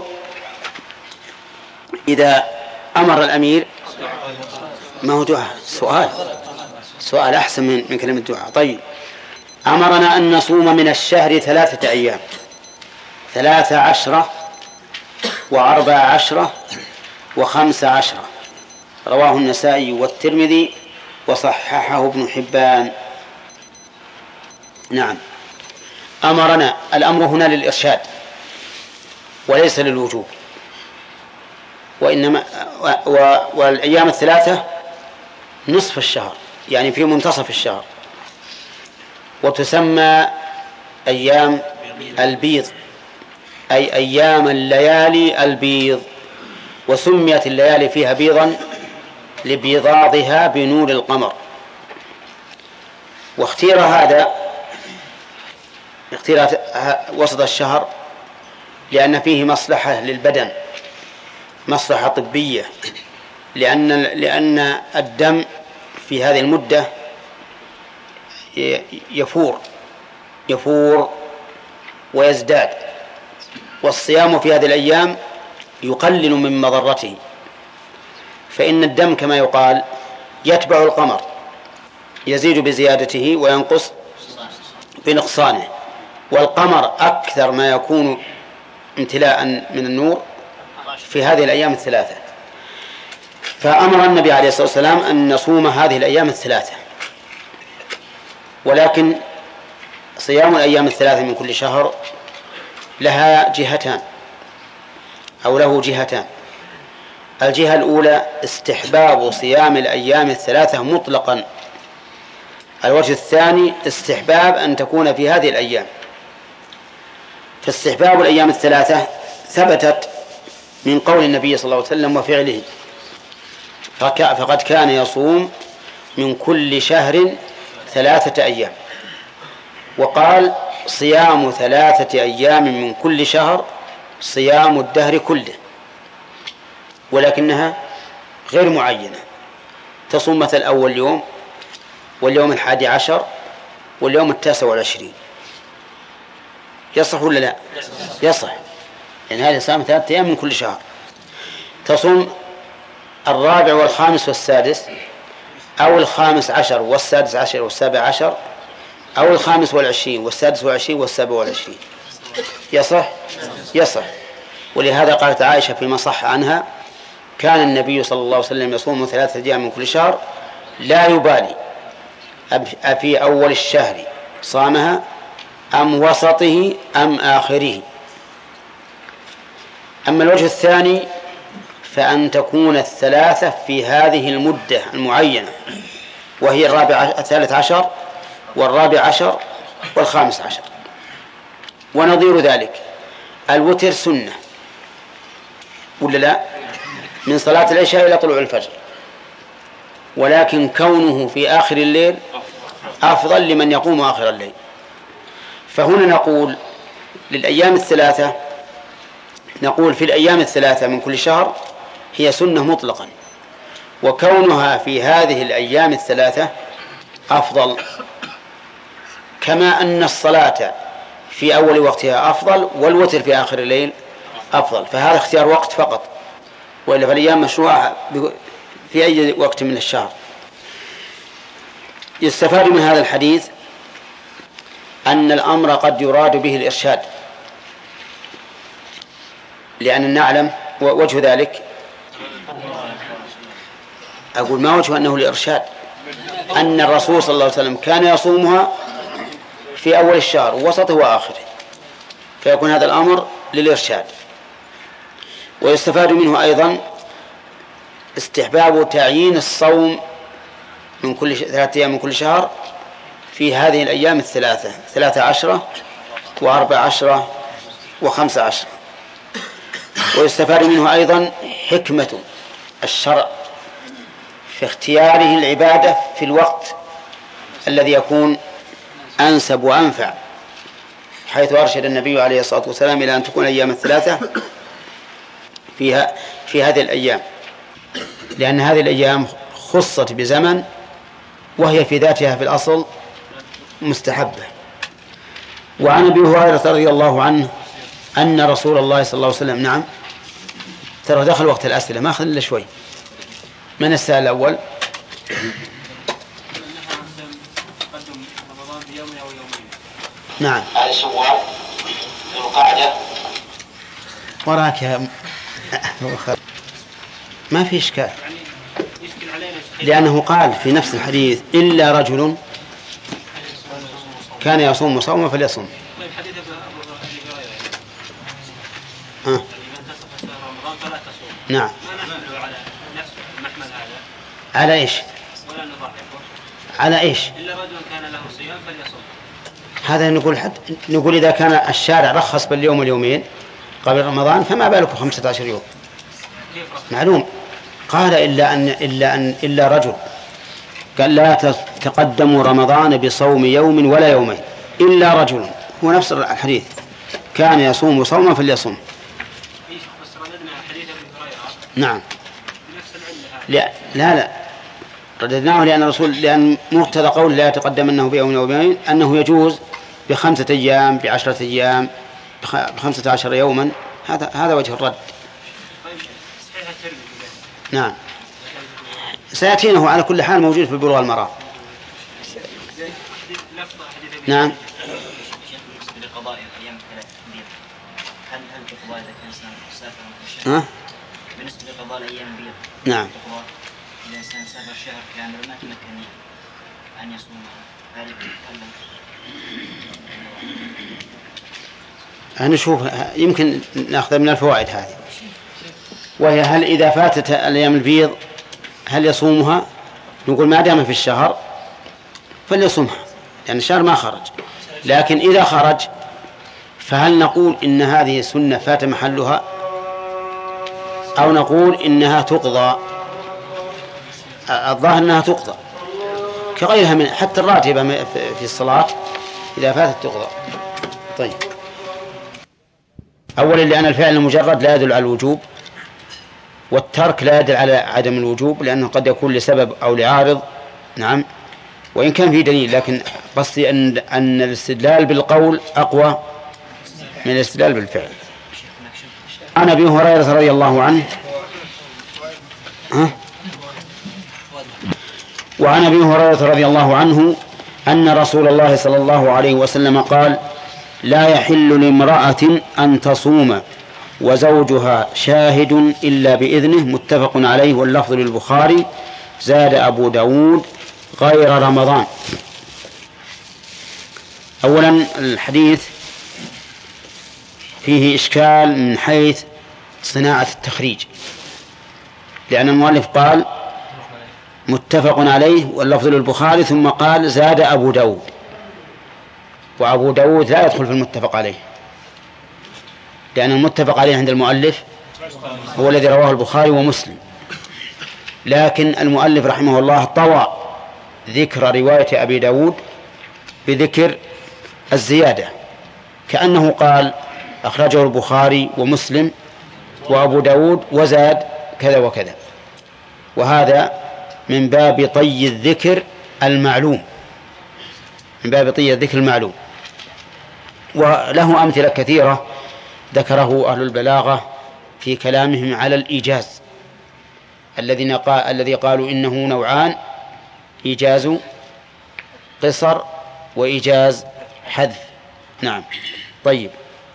إذا أمر الأمير ما هو دعاء، سؤال سؤال أحسن من من كلمة دعاء. طيب، أمرنا أن نصوم من الشهر ثلاثة أيام، ثلاثة عشرة وأربع عشرة وخمس عشرة، رواه النسائي والترمذي وصححه ابن حبان. نعم، أمرنا، الأمر هنا للإرشاد وليس للوجوب، وإنما والأيام الثلاثة نصف الشهر، يعني في منتصف الشهر، وتسمى أيام البيض، أي أيام الليالي البيض، وسميت الليالي فيها بيضا لبيضاضها بنور القمر. واختير هذا اختير وسط الشهر لأن فيه مصلحة للبدن، مصلحة طبية، لأن لأن الدم في هذه المدة يفور يفور ويزداد، والصيام في هذه الأيام يقلل من مضرته، فإن الدم كما يقال يتبع القمر، يزيد بزيادته وينقص بنقصانه، والقمر أكثر ما يكون امتلاء من النور في هذه الأيام الثلاثة. فأمر النبي عليه الصلاة والسلام أن نصوم هذه الأيام الثلاثة، ولكن صيام الأيام الثلاثة من كل شهر لها جهتان أو له جهتان. الجهة الأولى استحباب صيام الأيام الثلاثة مطلقا، الوجه الثاني استحباب أن تكون في هذه الأيام. فاستحباب الأيام الثلاثة ثبتت من قول النبي صلى الله عليه وسلم وفعله، فقد كان يصوم من كل شهر ثلاثة أيام، وقال صيام ثلاثة أيام من كل شهر صيام الدهر كله، ولكنها غير معينة، تصوم مثل أول يوم واليوم الحادي عشر واليوم التاسع والعشرين. يصح ولا لا؟ يصح، يعني هذا صيام ثلاثة أيام من كل شهر. تصوم الرابع والخامس والسادس، أو الخامس عشر والسادس عشر والسابع عشر، أو الخامس والعشرين والسادس والعشرين والسابع والعشرين. يصح؟ يصح. ولهذا قالت عائشة فيما صح عنها: كان النبي صلى الله عليه وسلم يصوم ثلاثة أيام من كل شهر لا يبالي أفي أول الشهر صامها أم وسطه أم آخره. أما الوجه الثاني فأن تكون الثلاثة في هذه المدة المعينة، وهي الرابع الثالث عشر والرابع عشر والخامس عشر. ونظير ذلك الوتر سنة ولا لا؟ من صلاة العشاء إلى طلوع الفجر، ولكن كونه في آخر الليل أفضل لمن يقوم آخر الليل. فهنا نقول للأيام الثلاثة، نقول في الأيام الثلاثة من كل شهر هي سنة مطلقا، وكونها في هذه الأيام الثلاثة أفضل، كما أن الصلاة في أول وقتها أفضل والوتر في آخر الليل أفضل. فهذا اختيار وقت فقط، وإلا فالأيام مشروعة في أي وقت من الشهر. يستفاد من هذا الحديث أن الأمر قد يراد به الإرشاد، لأن نعلم وجه ذلك، أقول ما وجه أنه الإرشاد، أن الرسول صلى الله عليه وسلم كان يصومها في أول الشهر ووسطه وآخره، فيكون هذا الأمر للإرشاد. ويستفاد منه أيضا استحباب تعيين الصوم من كل ثلاثة أيام من كل شهر في هذه الأيام الثلاثة، ثلاثة عشرة وأربع عشرة وخمسة عشرة. ويستفاد منه أيضا حكمة الشرع في اختياره العبادة في الوقت الذي يكون أنسب وأنفع، حيث أرشد النبي عليه الصلاة والسلام إلى أن تكون أيام الثلاثة فيها في هذه الأيام، لأن هذه الأيام خصت بزمن وهي في ذاتها في الأصل مستحبة. وعن أبي هريرة رضي الله عنه أن رسول الله صلى الله عليه وسلم، نعم ترى دخل وقت الأسئلة ما أخذ إلا شوي. من السؤال الأول؟ نعم. هذا شوال ذو القعدة. وراك يا ما في إشكال، لأنه قال في نفس الحديث إلا رجل كان يصوم صوما فليصم. ها. نعم. على إيش؟ على إيش؟ إلا رجل كان له صيام فليصم. هذا نقول حد نقول إذا كان الشارع رخص باليوم واليومين قبل رمضان فما بالك خمسة عشر يوم. معلوم. قال إلا أن إلا أن إلا رجل قال لا تقدموا رمضان بصوم يوم ولا يومين إلا رجل، هو نفس الحديث كان يصوم صوما فليصم. نعم. لا لا لا رددناه لأن الرسول لأن مقتضى قول لا يتقدمنه بيوم ويومين أنه يجوز بخمسة أيام بعشرة أيام بخمسة عشر يوما، هذا هذا وجه الرد. نعم سيأتينه على كل حال موجود في بلوغ المرام. نعم. ها؟ بالنسبة لقضاء الأيام البيض. نعم. إذا الإنسان سافر شهر كامل ما تمكن أن يصوم ذلك. أنا أشوف يمكن نأخذ من الفوائد هذه، وهي هل إذا فاتت الأيام البيض هل يصومها؟ نقول ما دام في الشهر فليصومها لأن يعني الشهر ما خرج، لكن إذا خرج فهل نقول إن هذه سنة فات محلها أو نقول إنها تقضى؟ الظاهر أنها تقضى كغيرها من حتى الراتبة في الصلاة إذا فاتت تقضى. طيب، أولا لأن الفعل المجرد لا يدل على الوجوب، والترك لا يدل على عدم الوجوب لأنه قد يكون لسبب أو لعارض. نعم، وإن كان في دليل، لكن قصدي أن أن الاستدلال بالقول أقوى من الاستدلال بالفعل. عن أبي هريرة رضي الله عنه ها؟ وعن أبي هريرة رضي الله عنه أن رسول الله صلى الله عليه وسلم قال: لا يحل لامرأة أن تصوم وزوجها شاهد إلا بإذنه. متفق عليه، واللفظ للبخاري. زاد أبو داود: غير رمضان. أولا الحديث فيه إشكال من حيث صناعة التخريج، لأن المؤلف قال متفق عليه واللفظ للبخاري، ثم قال زاد أبو داود، وأبو داود لا يدخل في المتفق عليه لأن المتفق عليه عند المؤلف هو الذي رواه البخاري ومسلم، لكن المؤلف رحمه الله طوى ذكر رواية أبي داود بذكر الزيادة، كأنه قال أخرجه البخاري ومسلم وأبو داود وزاد كذا وكذا، وهذا من باب طي الذكر المعلوم، من باب طي الذكر المعلوم. وله أمثلة كثيرة ذكره أهل البلاغة في كلامهم على الإيجاز، الذين قال الذي قالوا إنه نوعان: إيجاز قصر وإيجاز حذف. نعم. طيب،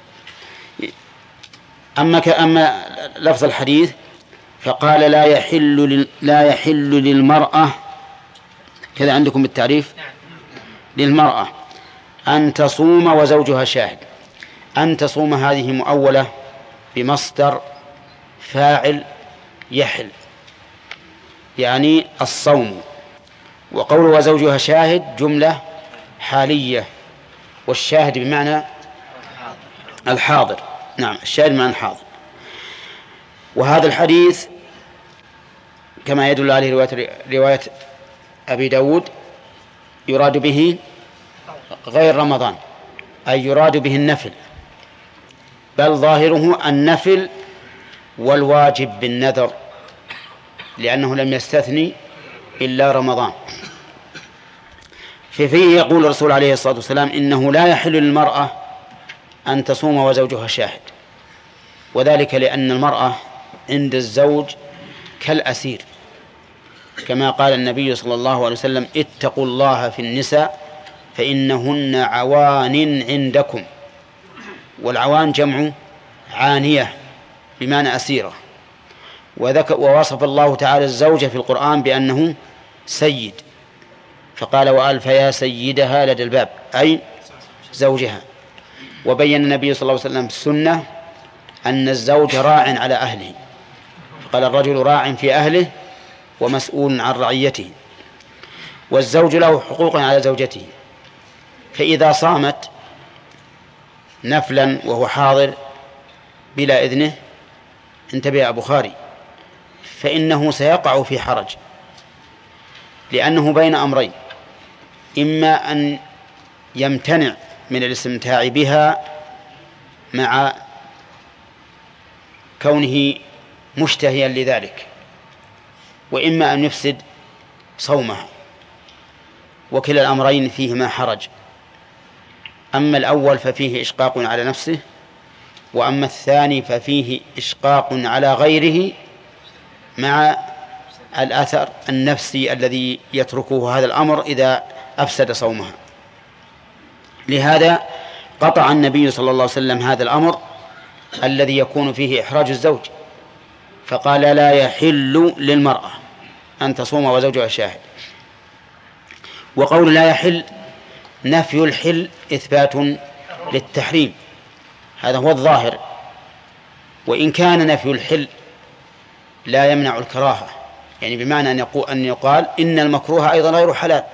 أما كأما لفظ الحديث فقال لا يحل لا يحل للمرأة، كذا عندكم بالتعريف، للمرأة أن تصوم وزوجها شاهد. أن تصوم هذه مؤولة بمصدر فاعل يحل، يعني الصوم، وقول وزوجها شاهد جملة حالية، والشاهد بمعنى الحاضر. نعم، الشاهد بمعنى الحاضر. وهذا الحديث كما يدل عليه رواية, رواية أبي داود يراد به غير رمضان، أي يراد به النفل، بل ظاهره النفل والواجب بالنذر، لأنه لم يستثني إلا رمضان. ففيه يقول الرسول عليه الصلاة والسلام إنه لا يحل للمرأة أن تصوم وزوجها شاهد، وذلك لأن المرأة عند الزوج كالأسير، كما قال النبي صلى الله عليه وسلم: اتقوا الله في النساء فإنهن عوان عندكم. والعوان جمع عانية بمعنى أسيرة. ووصف الله تعالى الزوجة في القرآن بأنه سيد، فقال: وألف يا سيدها لدى الباب، أي زوجها. وبين النبي صلى الله عليه وسلم السنة أن الزوج راع على أهله، قال: الرجل راع في أهله ومسؤول عن رعيته. والزوج له حقوق على زوجته، فإذا صامت نفلا وهو حاضر بلا إذنه، انتبه يا بخاري، فإنه سيقع في حرج، لأنه بين أمرين: إما أن يمتنع من الاستمتاع بها مع كونه مشتهيا لذلك، وإما أن يفسد صومها، وكلا الأمرين فيهما حرج. أما الأول ففيه إشقاق على نفسه، وأما الثاني ففيه إشقاق على غيره مع الأثر النفسي الذي يتركه هذا الأمر إذا أفسد صومها. لهذا قطع النبي صلى الله عليه وسلم هذا الأمر الذي يكون فيه إحراج الزوج، فقال: لا يحل للمرأة أن تصوم وزوجها شاهد. وقول لا يحل نفي الحل إثبات للتحريم، هذا هو الظاهر، وإن كان نفي الحل لا يمنع الكراهة، يعني بمعنى أن يقول أن يقال إن المكروه أيضا غير حلال،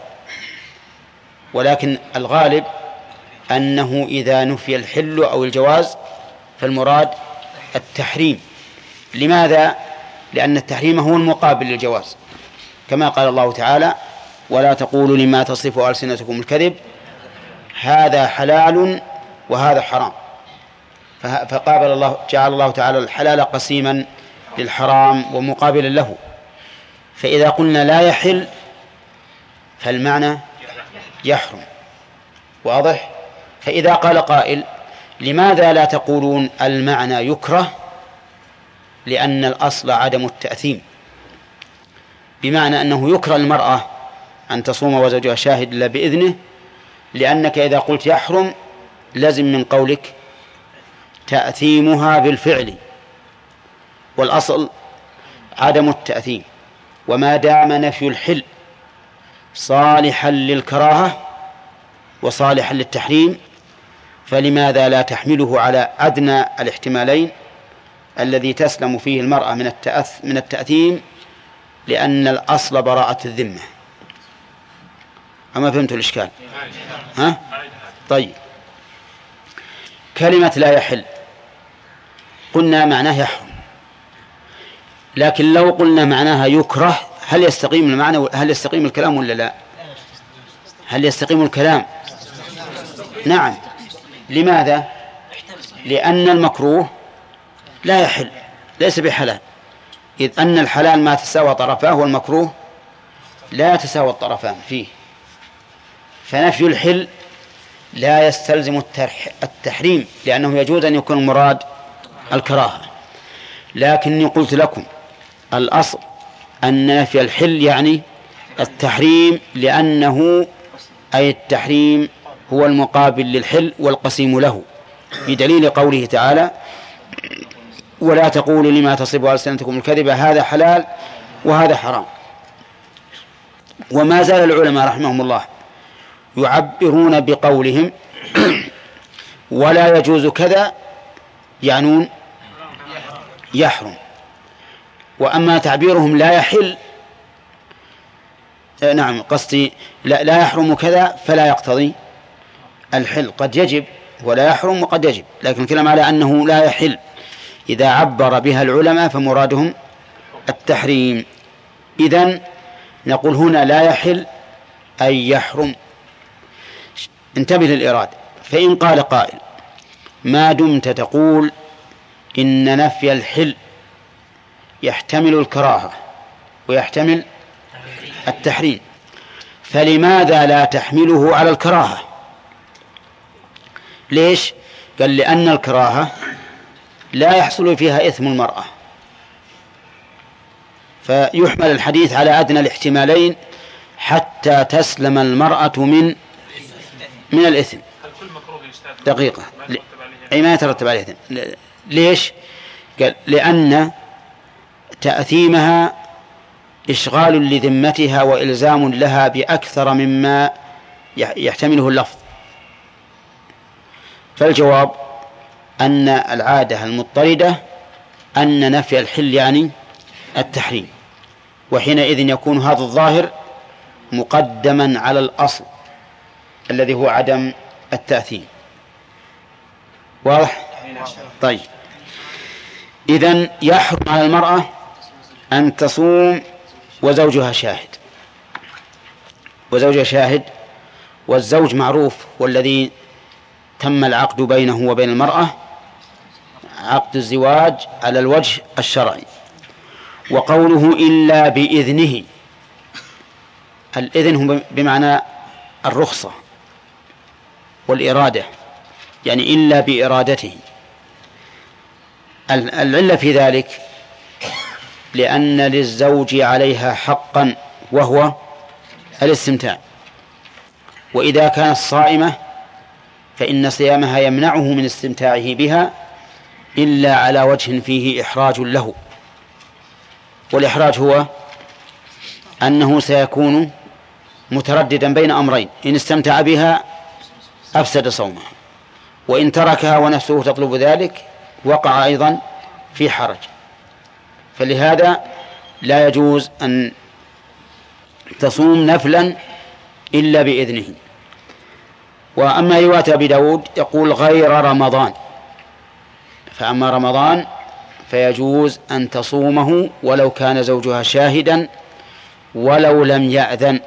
ولكن الغالب أنه إذا نفي الحل أو الجواز فالمراد التحريم. لماذا؟ لأن التحريم هو المقابل للجواز، كما قال الله تعالى: ولا تقولوا لما تصف ألسنتكم الكذب هذا حلال وهذا حرام. فقابل الله جعل الله تعالى الحلال قسيما للحرام ومقابلا له. فإذا قلنا لا يحل فالمعنى يحرم، واضح؟ فإذا قال قائل: لماذا لا تقولون المعنى يكره؟ لأن الأصل عدم التأثيم، بمعنى أنه يكره المرأة أن تصوم وزوجها شاهد إلا بإذنه، لأنك إذا قلت يحرم لازم من قولك تأثيمها بالفعل، والأصل عدم التأثيم. وما دام نفي الحل صالحا للكراهة وصالحا للتحريم فلماذا لا تحمله على أدنى الاحتمالين الذي تسلم فيه المرأة من التأث من التأثيم، لأن الأصل براءة الذمة. أما فهمت الإشكال؟ ها؟ طيب، كلمة لا يحل قلنا معناه يحرم، لكن لو قلنا معناها يكره هل يستقيم المعنى؟ هل يستقيم الكلام ولا لا؟ هل يستقيم الكلام؟ نعم. لماذا؟ لأن المكروه لا يحل، ليس بحلال، إذ أن الحلال ما تساوى طرفاه والمكروه لا تساوى الطرفان فيه، فنفي الحل لا يستلزم التحريم، لأنه يجوز أن يكون المراد الكراهة. لكني قلت لكم الأصل أن نفي الحل يعني التحريم، لأنه أي التحريم هو المقابل للحل والقسيم له، بدليل قوله تعالى: ولا تقولوا لما تصف ألسنتكم الكذب هذا حلال وهذا حرام. وما زال العلماء رحمهم الله يعبرون بقولهم ولا يجوز كذا يعنون يحرم، وأما تعبيرهم لا يحل نعم قصدي لا, لا يحرم كذا فلا يقتضي الحل، قد يجب ولا يحرم وقد يجب، لكن الكلام على أنه لا يحل إذا عبر بها العلماء فمرادهم التحريم. إذن نقول هنا لا يحل أي يحرم. انتبه للإرادة، فإن قال قائل ما دمت تقول إن نفي الحل يحتمل الكراهة ويحتمل التحريم، فلماذا لا تحمله على الكراهة؟ ليش؟ قال لأن الكراهة لا يحصل فيها إثم المرأة، فيحمل الحديث على أدنى الاحتمالين حتى تسلم المرأة من من الإثم. دقيقة، أي ما يترتب عليه إثم. ليش؟ قال لأن تأثيمها إشغال لذمتها وإلزام لها بأكثر مما يحتمله اللفظ. فالجواب أن العادة المضطردة أن نفي الحل يعني التحريم، وحينئذ يكون هذا الظاهر مقدما على الأصل الذي هو عدم التأثيم. واضح؟ طيب، إذن يحرم على المرأة أن تصوم وزوجها شاهد، وزوجها شاهد، والزوج معروف والذي تم العقد بينه وبين المرأة عقد الزواج على الوجه الشرعي. وقوله إلا بإذنه، الإذن هو بمعنى الرخصة والإرادة، يعني إلا بإرادته. العلة في ذلك لأن للزوج عليها حقا وهو الاستمتاع، وإذا كانت صائمة فإن صيامها يمنعه من استمتاعه بها إلا على وجه فيه إحراج له، والإحراج هو أنه سيكون مترددا بين أمرين: إن استمتع بها أفسد صومه، وإن تركها ونفسه تطلب ذلك وقع أيضا في حرج. فلهذا لا يجوز أن تصوم نفلا إلا بإذنه. وأما رواية أبي داود يقول غير رمضان، فأما رمضان فيجوز أن تصومه ولو كان زوجها شاهدا ولو لم يأذن،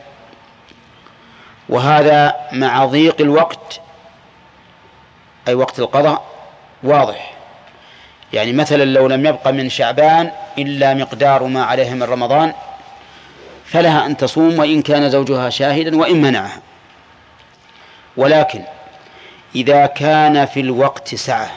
وهذا مع ضيق الوقت أي وقت القضاء واضح. يعني مثلا لو لم يبق من شعبان إلا مقدار ما عليه من رمضان فلها أن تصوم وإن كان زوجها شاهدا وإن منعها. ولكن إذا كان في الوقت سعة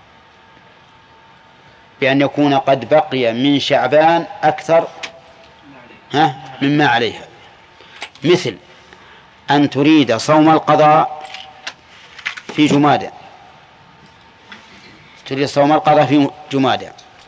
بأن يكون قد بقي من شعبان أكثر ها مما عليها، مثل أن تريد صوم القضاء في جمادى، تريد صوم القضاء في جمادى،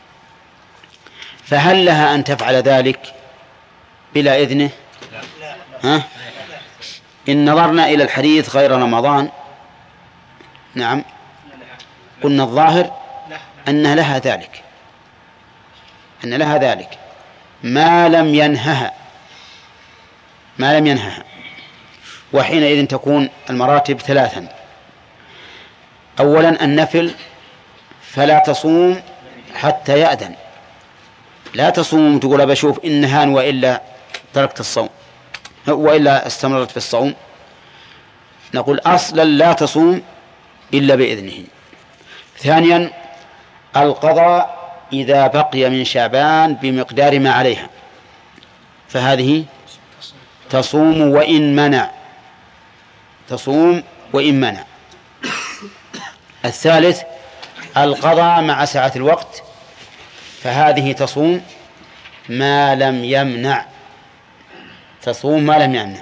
فهل لها أن تفعل ذلك بلا إذنه؟ ها؟ إن نظرنا إلى الحديث غير رمضان نعم قلنا الظاهر أن لها ذلك، أن لها ذلك ما لم ينهها ما لم ينهها وحينئذ تكون المراتب ثلاثا: أولا النفل فلا تصوم حتى يأذن. لا تصوم تقول بشوف إن هان وإلا تركت الصوم وإلا استمرت في الصوم. نقول أصلا لا تصوم إلا بإذنه. ثانيا القضاء إذا بقي من شعبان بمقدار ما عليها فهذه تصوم وإن منع، تصوم وإن منع. الثالث القضاء مع سعة الوقت فهذه تصوم ما لم يمنع، تصوم ما لم يمنع.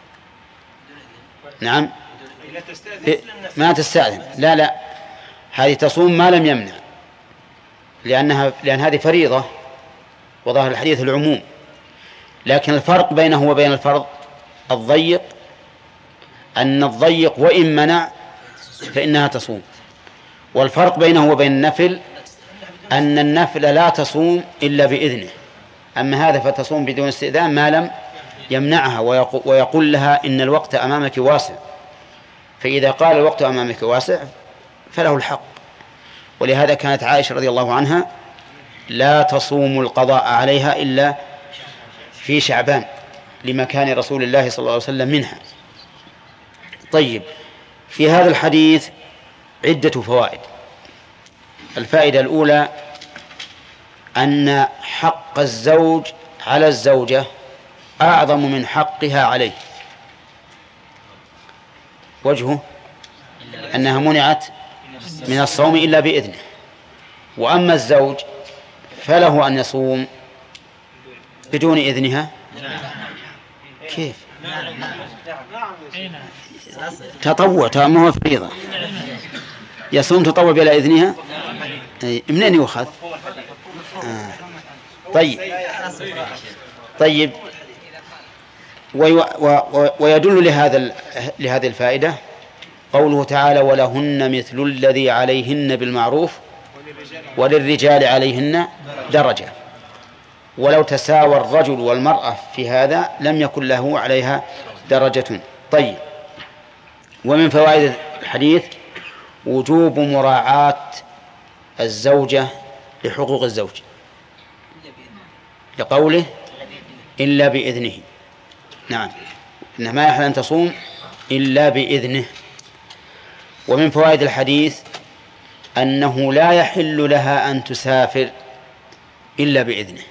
نعم ما تستأذن، لا لا هذه تصوم ما لم يمنع، لأنها لأن هذه فريضة وظاهر الحديث العموم. لكن الفرق بينه وبين الفرض الضيق أن الضيق وإن منع فإنها تصوم، والفرق بينه وبين النفل أن النفل لا تصوم إلا بإذنه، أما هذا فتصوم بدون استئذان ما لم يمنعها ويقول لها إن الوقت أمامك واسع، فإذا قال الوقت أمامك واسع فله الحق. ولهذا كانت عائشة رضي الله عنها لا تصوم القضاء عليها إلا في شعبان لمكان رسول الله صلى الله عليه وسلم منها. طيب، في هذا الحديث عدة فوائد. الفائدة الأولى أن حق الزوج على الزوجة أعظم من حقها عليه. وجهه أنها منعت من الصوم إلا بإذنه، وأما الزوج فله أن يصوم بدون إذنها. كيف؟ تطوع ما هو فريضة، يصوم تطوع بلا إذنها. منين يؤخذ؟ آه. طيب طيب ويدل لهذا لهذه الفائدة قوله تعالى ولهن مثل الذي عليهن بالمعروف وللرجال عليهن درجة. ولو تساوى الرجل والمرأة في هذا لم يكن له عليها درجة. طيب، ومن فوائد الحديث وجوب مراعاة الزوجة لحقوق الزوج لقوله إلا بإذنه. نعم، إنه ما يحل أن تصوم إلا بإذنه. ومن فوائد الحديث أنه لا يحل لها أن تسافر إلا بإذنه.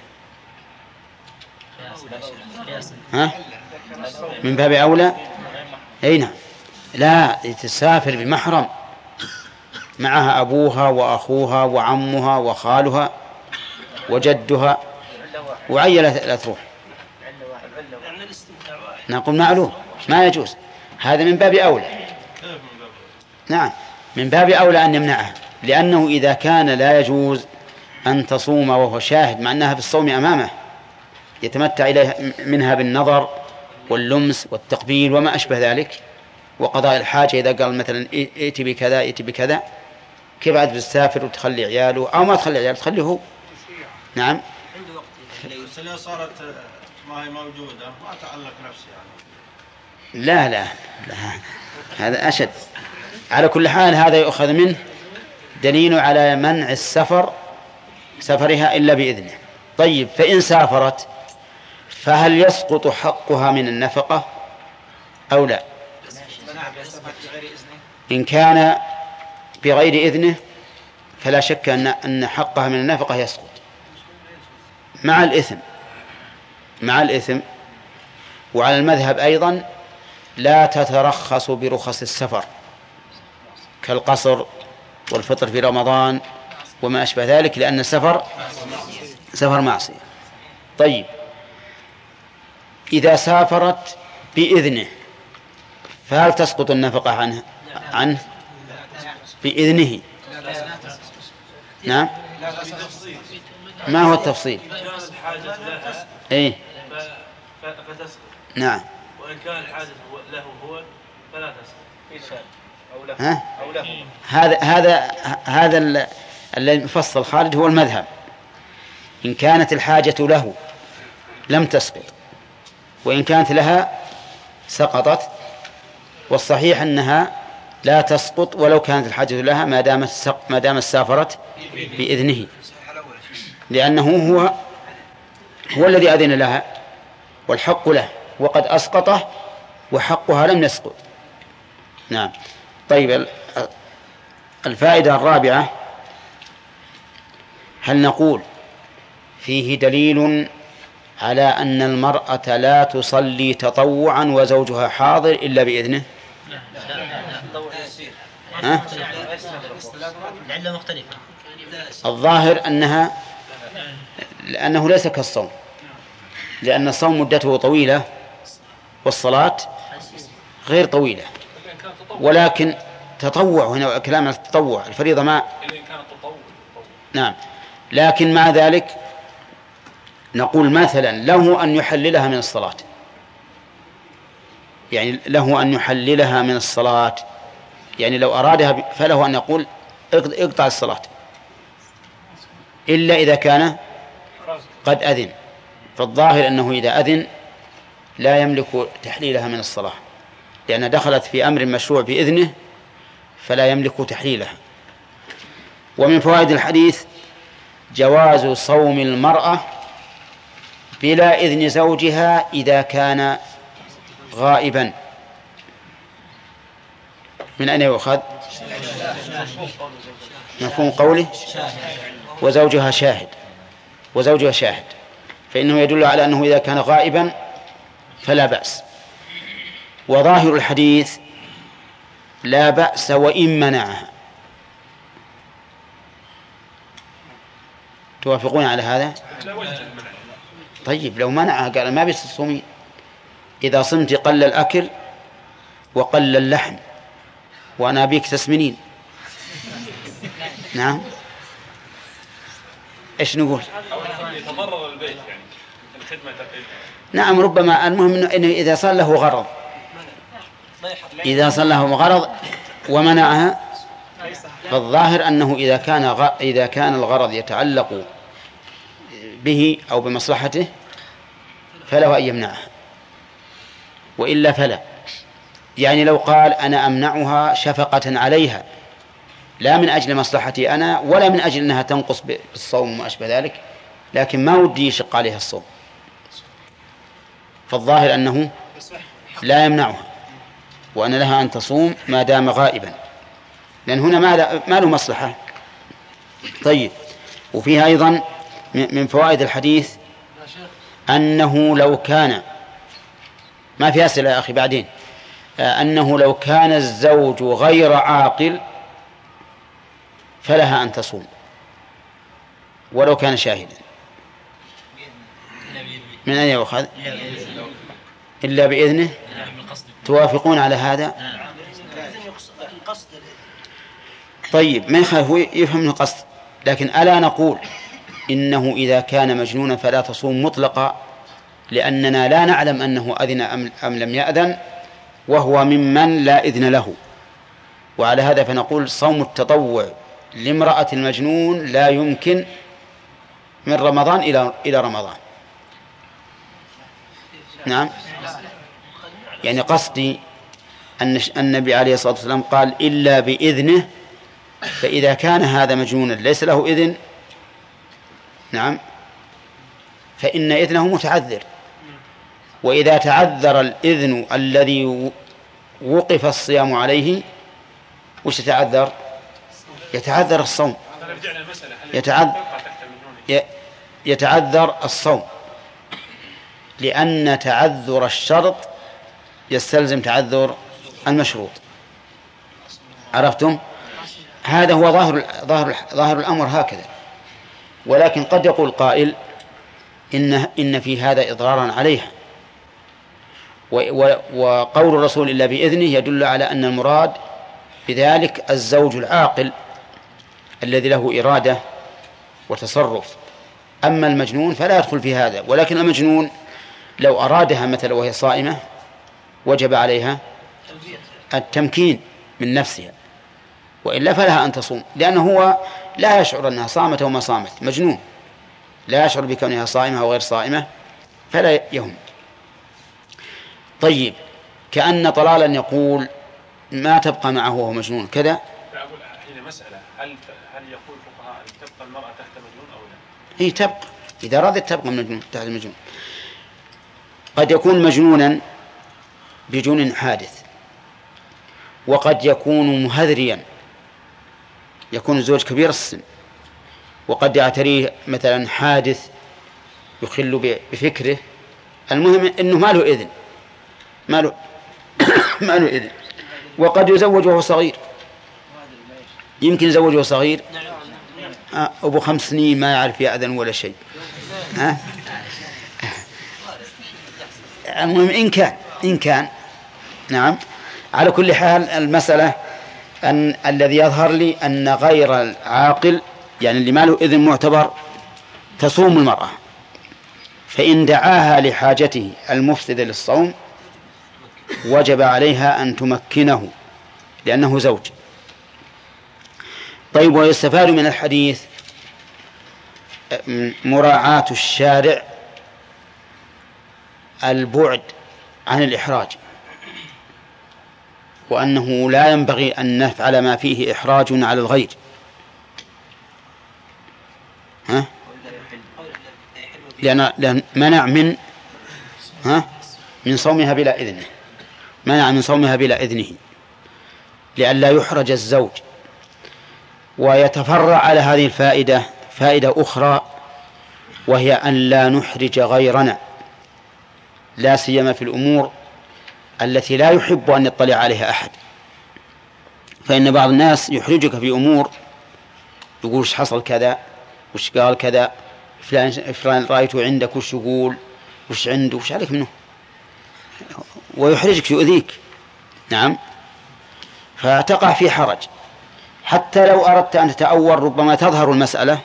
ها؟ من باب أولى. أي نعم، لا تسافر بمحرم معها أبوها وأخوها وعمها وخالها وجدها وعيلة لا تروح. نقول معلوم ما يجوز، هذا من باب أولى. نعم، من باب أولى أن يمنعها، لأنه إذا كان لا يجوز أن تصوم وهو شاهد مع أنها في الصوم أمامه يتمتع إليها منها بالنظر واللمس والتقبيل وما أشبه ذلك وقضاء الحاجة، إذا قال مثلا ائتي بكذا ائتي بكذا، كيف عاد بتسافر وتخلي عياله أو ما تخلي عياله تخليه هو. نعم، السنة صارت ما هي موجودة ما تعلق نفسي يعني. لا لا, لا. هذا أشد. على كل حال هذا يؤخذ منه دليل على منع السفر سفرها إلا بإذنه. طيب، فإن سافرت فهل يسقط حقها من النفقة أو لا؟ إن كان بغير إذنه فلا شك أن أن حقها من النفقة يسقط مع الإثم مع الإثم وعلى المذهب أيضا لا تترخص برخص السفر كالقصر والفطر في رمضان وما أشبه ذلك، لأن السفر سفر معصية. طيب، إذا سافرت بإذنه فهل تسقط النفقة عنه عنه بإذنه؟ نعم، ما هو التفصيل؟ إيه؟ نعم، وإن كان الحاجة له هو فلا تسقط. ها؟ هذا هذا هذا الذي فصل خالد هو المذهب. إن كانت الحاجة له لم تسقط، وإن كانت لها سقطت، والصحيح أنها لا تسقط ولو كانت الحاجة لها ما دامت ما دامت سافرت بإذنه. لأنه هو هو الذي أذن لها والحق له، وقد أسقطه وحقها لم يسقط. نعم. طيب، الفائدة الرابعة: هل نقول فيه دليل على أن المرأة لا تصلي تطوعا وزوجها حاضر إلا بإذنه؟ ها؟ العلة مختلفة. الظاهر أنها لأنه ليس كالصوم، لأن الصوم مدته طويلة والصلاة غير طويلة، ولكن تطوع هنا كلام التطوع، الفريضة ما. نعم. لكن مع ذلك نقول مثلا له أن يحللها من الصلاة، يعني له أن يحللها من الصلاة، يعني لو أرادها فله أن يقول اقطع الصلاة، إلا إذا كان قد أذن. فالظاهر أنه إذا أذن لا يملك تحليلها من الصلاة، لأنها دخلت في أمر مشروع بإذنه فلا يملك تحليلها. ومن فوائد الحديث جواز صوم المرأة بلا إذن زوجها إذا كان غائبا. من أين يؤخذ؟ مفهوم قوله وزوجها شاهد، وزوجها شاهد، فإنه يدل على أنه إذا كان غائبا فلا بأس. وظاهر الحديث لا بأس وإن منعها. توافقون على هذا؟ طيب، لو منعها قال ما بتصومي، إذا صمت قل الأكل وقل اللحم وأنا بيك تسمنين. نعم. إيش نقول؟ يتضرر البيت يعني الخدمة تقل. نعم، ربما. المهم إنه إذا صار له غرض، إذا صار له غرض ومنعها، فالظاهر أنه إذا كان غ... إذا كان الغرض يتعلق به أو بمصلحته فله أن يمنعها، وإلا فلا. يعني لو قال أنا أمنعها شفقة عليها لا من أجل مصلحتي أنا ولا من أجل أنها تنقص بالصوم وما أشبه ذلك، لكن ما ودي يشق عليها الصوم، فالظاهر أنه لا يمنعها وأن لها أن تصوم ما دام غائبا، لأن هنا ما له مصلحة. طيب، وفيها أيضا من فوائد الحديث أنه لو كان ما في أسئلة يا أخي بعدين أنه لو كان الزوج غير عاقل فلها أن تصوم ولو كان شاهدا. من أين يؤخذ؟ إلا بإذنه. توافقون على هذا؟ طيب، ما يخالف يفهم القصد، لكن ألا نقول إنه إذا كان مجنونا فلا تصوم مطلقا، لأننا لا نعلم أنه أذن أم لم يأذن، وهو ممن لا إذن له. وعلى هذا فنقول صوم التطوع لامرأة المجنون لا يمكن من رمضان إلى إلى رمضان. نعم. يعني قصدي أن النبي عليه الصلاة والسلام قال إلا بإذنه، فإذا كان هذا مجنونا ليس له إذن، نعم، فإن إذنه متعذر. وإذا تعذر الإذن الذي وقف الصيام عليه وش يتعذر؟ يتعذر الصوم، يتعذر, يتعذر الصوم، لأن تعذر الشرط يستلزم تعذر المشروط. عرفتم؟ هذا هو ظاهر ظاهر ظاهر الأمر هكذا. ولكن قد يقول قائل إن إن في هذا إضرارا عليها، وقول الرسول إلا بإذنه يدل على أن المراد بذلك الزوج العاقل الذي له إرادة وتصرف. أما المجنون فلا يدخل في هذا، ولكن المجنون لو أرادها مثلا وهي صائمة وجب عليها التمكين من نفسها، وإلا فلها أن تصوم، لأنه هو لا يشعر أنها صامت وما صامت، مجنون لا يشعر بكونها صائمة أو غير صائمة فلا يهم. طيب، كأن طلالا يقول ما تبقى معه وهو مجنون كذا. أقول حين مسألة هل هل يقول الفقهاء أن تبقى المرأة تحت مجنون أو هي تبقى إذا رضت تبقى من المجنون تحت المجنون. قد يكون مجنونا بجنون حادث، وقد يكون مهذريا، يكون الزوج كبير السن وقد يعتريه مثلا حادث يخل بفكره. المهم أنه ما له إذن ما له ما له إذن. وقد يزوج وهو صغير، يمكن يزوج وهو صغير أبو خمس سنين ما يعرف يأذن ولا شيء. ها؟ المهم إن كان إن كان نعم. على كل حال المسألة أن الذي يظهر لي أن غير العاقل يعني اللي ما له إذن معتبر تصوم المرأة، فإن دعاها لحاجته المفسدة للصوم وجب عليها أن تمكنه لأنه زوج. طيب، ويستفاد من الحديث مراعاة الشارع البعد عن الإحراج، وأنه لا ينبغي أن نفعل ما فيه إحراج على الغير. ها؟ لأن لأن منع من ها من صومها بلا إذنه، منع من صومها بلا إذنه لئلا يحرج الزوج. ويتفرع على هذه الفائدة فائدة أخرى، وهي أن لا نحرج غيرنا، لا سيما في الأمور التي لا يحب أن يطلع عليها أحد. فإن بعض الناس يحرجك في أمور، يقول وش حصل كذا، وش قال كذا، فلان فلان رأيته عندك وش يقول، وش عنده، وش عليك منه، ويحرجك يؤذيك. نعم، فتقع في حرج. حتى لو أردت أن تتأول ربما تظهر المسألة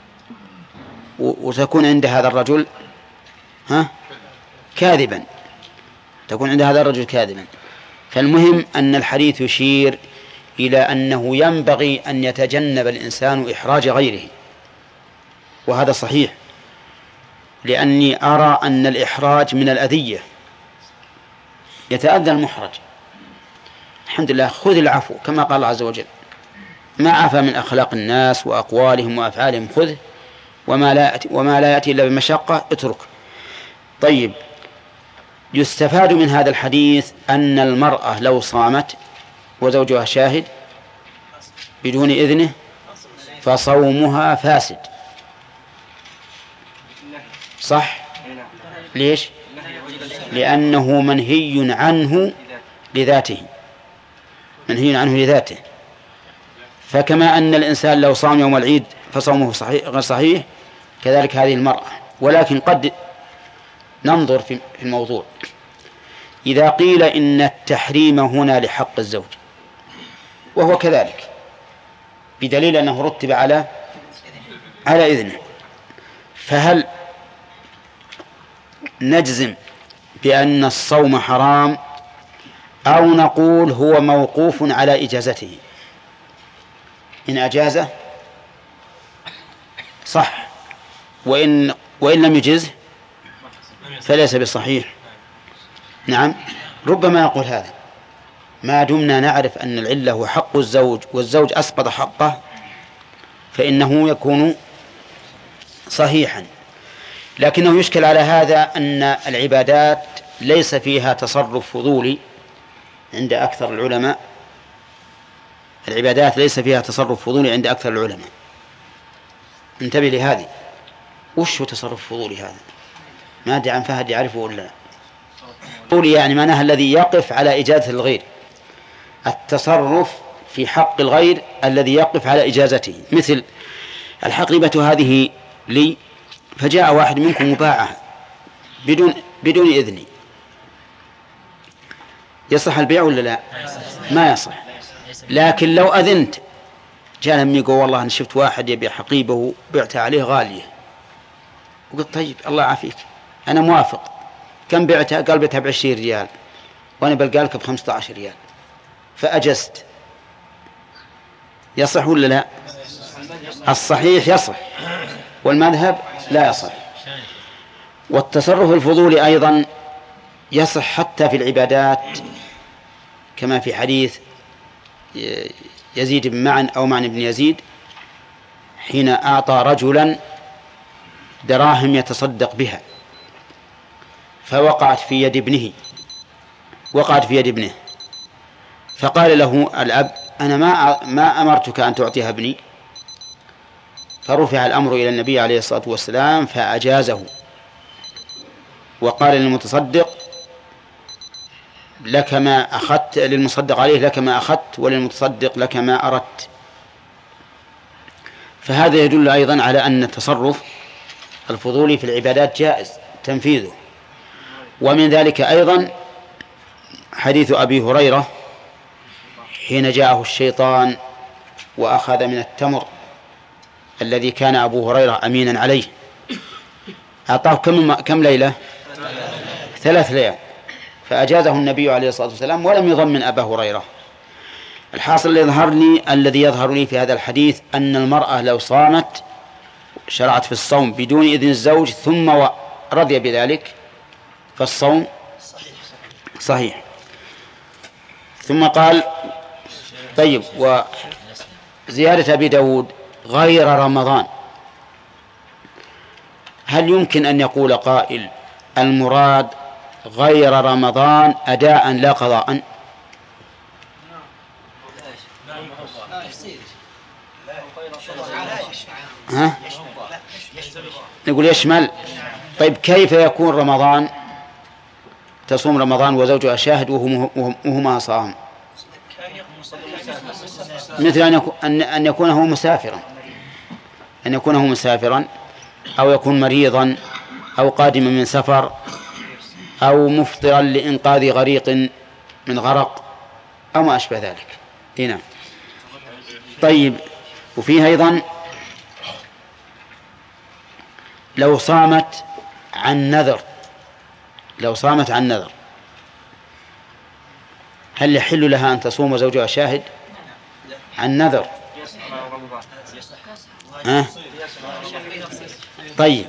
وتكون عند هذا الرجل ها كاذبا، تكون عند هذا الرجل كاذبا. فالمهم أن الحديث يشير إلى أنه ينبغي أن يتجنب الإنسان إحراج غيره، وهذا صحيح، لأني أرى أن الإحراج من الأذية، يتأذى المحرج. الحمد لله، خذ العفو كما قال الله عز وجل، ما عفى من أخلاق الناس وأقوالهم وأفعالهم خذه، وما لا يأتي, وما لا يأتي إلا بمشقة اترك. طيب، يستفاد من هذا الحديث أن المرأة لو صامت وزوجها شاهد بدون إذنه فصومها فاسد. صح؟ ليش؟ لأنه منهي عنه لذاته، منهي عنه لذاته. فكما أن الإنسان لو صام يوم العيد فصومه صحيح غير صحيح، كذلك هذه المرأة. ولكن قد ننظر في الموضوع، إذا قيل إن التحريم هنا لحق الزوج وهو كذلك بدليل أنه رتب على على إذنه، فهل نجزم بأن الصوم حرام أو نقول هو موقوف على إجازته؟ إن أجازه صح، وإن, وإن لم يجزه فليس بصحيح. نعم، ربما يقول هذا ما دمنا نعرف أن العلة هو حق الزوج والزوج أسقط حقه فإنه يكون صحيحا. لكنه يشكل على هذا أن العبادات ليس فيها تصرف فضولي عند أكثر العلماء، العبادات ليس فيها تصرف فضولي عند أكثر العلماء. انتبه لهذه. وش هو تصرف فضولي هذا؟ ما أدري عن فهد يعرفه ولا لا. فضولي يعني معناها الذي يقف على إجازة الغير، التصرف في حق الغير الذي يقف على إجازته. مثل الحقيبة هذه لي فجاء واحد منكم مباعها بدون بدون إذني، يصح البيع ولا لا؟ ما يصح. لكن لو أذنت جاء لم يقول والله أنا شفت واحد يبيع حقيبه وبعتها عليه غالية، وقلت طيب الله عافيك أنا موافق، كم بعتها؟ قال بعتها بعشرين ريال وأنا بلقالك بخمسة عشر ريال، فأجزت، يصح ولا لا؟ الصحيح يصح والمذهب لا يصح. والتصرف الفضولي أيضا يصح حتى في العبادات، كما في حديث يزيد بن معن أو معن بن يزيد حين أعطى رجلا دراهم يتصدق بها فوقعت في يد ابنه وقعت في يد ابنه فقال له الأب أنا ما ما أمرتك أن تعطيها ابني، فرفع الأمر إلى النبي عليه الصلاة والسلام فأجازه وقال للمتصدق لك ما أخذت، للمصدق عليه لك ما أخذت وللمتصدق لك ما أردت. فهذا يدل أيضا على أن التصرف الفضولي في العبادات جائز تنفيذه. ومن ذلك أيضا حديث أبي هريرة حين جاءه الشيطان وأخذ من التمر الذي كان أبو هريرة أمينا عليه، أعطاه كم, كم ليلة؟ ثلاث ليال، فأجازه النبي عليه الصلاة والسلام ولم يضمن أبا هريرة. الحاصل يظهر لي الذي يظهر لي في هذا الحديث أن المرأة لو صامت شرعت في الصوم بدون إذن الزوج ثم رضي بذلك فالصوم صحيح. ثم قال طيب وزيادة أبي داود غير رمضان، هل يمكن أن يقول قائل المراد غير رمضان أداء لا قضاء؟ ها؟ نقول يشمل. طيب كيف يكون رمضان تصوم رمضان وزوجها شاهد وهما صام؟ مثل أن يكون أن يكون هو مسافرا أن يكون هو مسافرا أو يكون مريضا أو قادما من سفر أو مفطرا لإنقاذ غريق من غرق أو ما أشبه ذلك. هنا طيب وفيها أيضا لو صامت عن نذر لو صامت عن نذر هل يحل لها أن تصوم وزوجها شاهد عن نذر؟ ها؟ طيب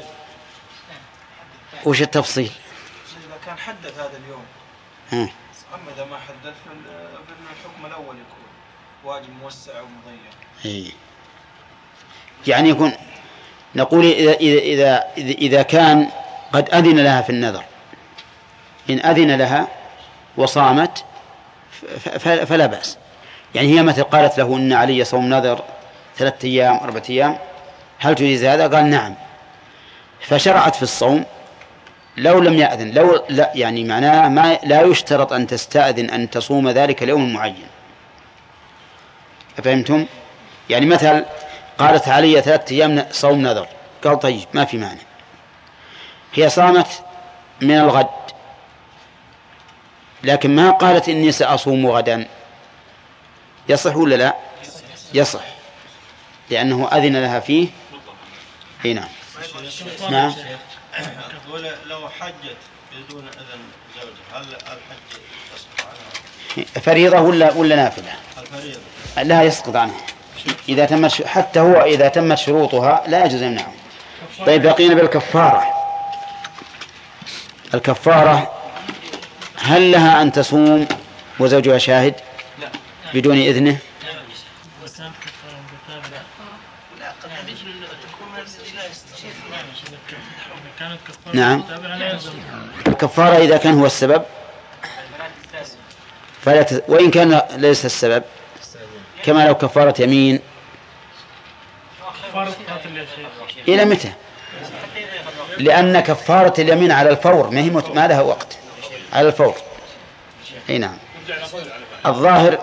وش التفصيل؟ إذا كان حدث هذا اليوم ها؟ أما إذا ما حدث فالحكم الأول يكون واجب موسع ومضيق. إيه. يعني يكون نقول إذا إذا إذا إذا كان قد أذن لها في النذر، إن أذن لها وصامت فلا بأس. يعني هي مثل قالت له إن علي صوم نذر ثلاثة أيام أربعة أيام هل تجيز هذا؟ قال نعم، فشرعت في الصوم لو لم يأذن. لو لا يعني معناه ما لا يشترط أن تستأذن أن تصوم ذلك اليوم المعين. أفهمتم؟ يعني مثل قالت علي ثلاثة أيام صوم نذر، قال طيب ما في معنى. هي صامت من الغد لكن ما قالت إني سأصوم غدا، يصح ولا لا؟ يصح لأنه أذن لها فيه. هنا نعم. لو حجت بدون إذن زوجها هل الحج يسقط عنها؟ فريضة ولا ولا نافلة؟ الفريضة لا يسقط عنها إذا تمت، حتى هو إذا تمت شروطها لا يجوز يمنعه. طيب بقينا بالكفارة. الكفارة هل لها أن تصوم وزوجها شاهد بدون إذنه؟ نعم. الكفارة إذا كان هو السبب فلا ت... وإن كان ليس السبب كما لو كفارة يمين. إلى متى؟ لأن كفارة اليمين على الفور ما هي مت... ما لها وقت، على الفور. أي نعم. الظاهر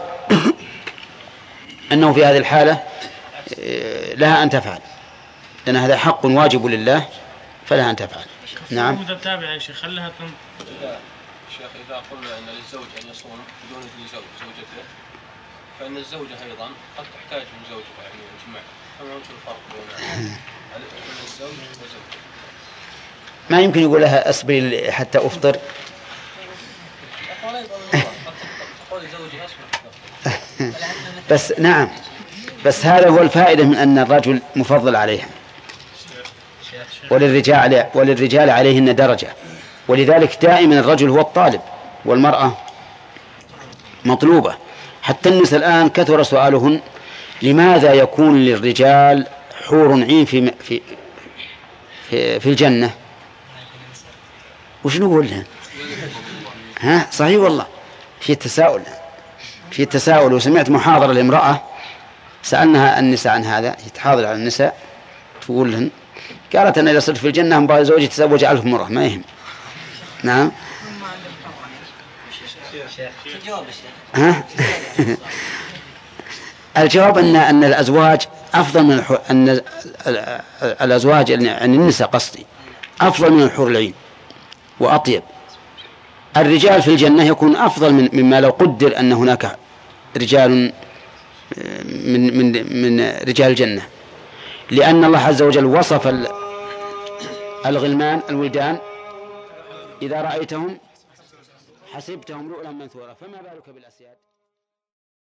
أنه في هذه الحالة لها أن تفعل لأن هذا حق واجب لله فلها أن تفعل. نعم. متتابع يا شيخ خلها تن... شيخ إذا قلنا أن للزوج أن يصوم بدون إذن زوج زوجته فإن الزوجة أيضا قد تحتاج من زوجها يعني الجماع، فما يمكن الفرق بين الزوج وزوجته؟ ما يمكن يقول لها أصبري حتى أفطر. بس نعم، بس هذا هو الفائدة من أن الرجل مفضل عليها وللرجال وللرجال عليهن درجة، ولذلك دائما الرجل هو الطالب والمرأة مطلوبة. حتى النساء الآن كثر سؤالهن لماذا يكون للرجال حور عين في في في, في الجنة وش نقول لها؟ ها صحيح والله في تساؤل في تساؤل. وسمعت محاضرة لامرأة سألناها النساء عن هذا، يتحاضر على النساء تقول لهن، قالت أنا إذا صرت في الجنة أبغى زوجي يتزوج ألف مرة ما يهم. نعم ها؟ الجواب أن أن الأزواج أفضل من الحر... أن الأزواج أن النساء قصدي أفضل من الحور العين وأطيب. الرجال في الجنة يكون أفضل من مما لو قدر أن هناك رجال من من من رجال الجنة، لأن الله عز وجل وصف الغلمان الولدان إذا رأيتهم حسبتهم لؤلؤا منثورا، فما بالك بالأسياد.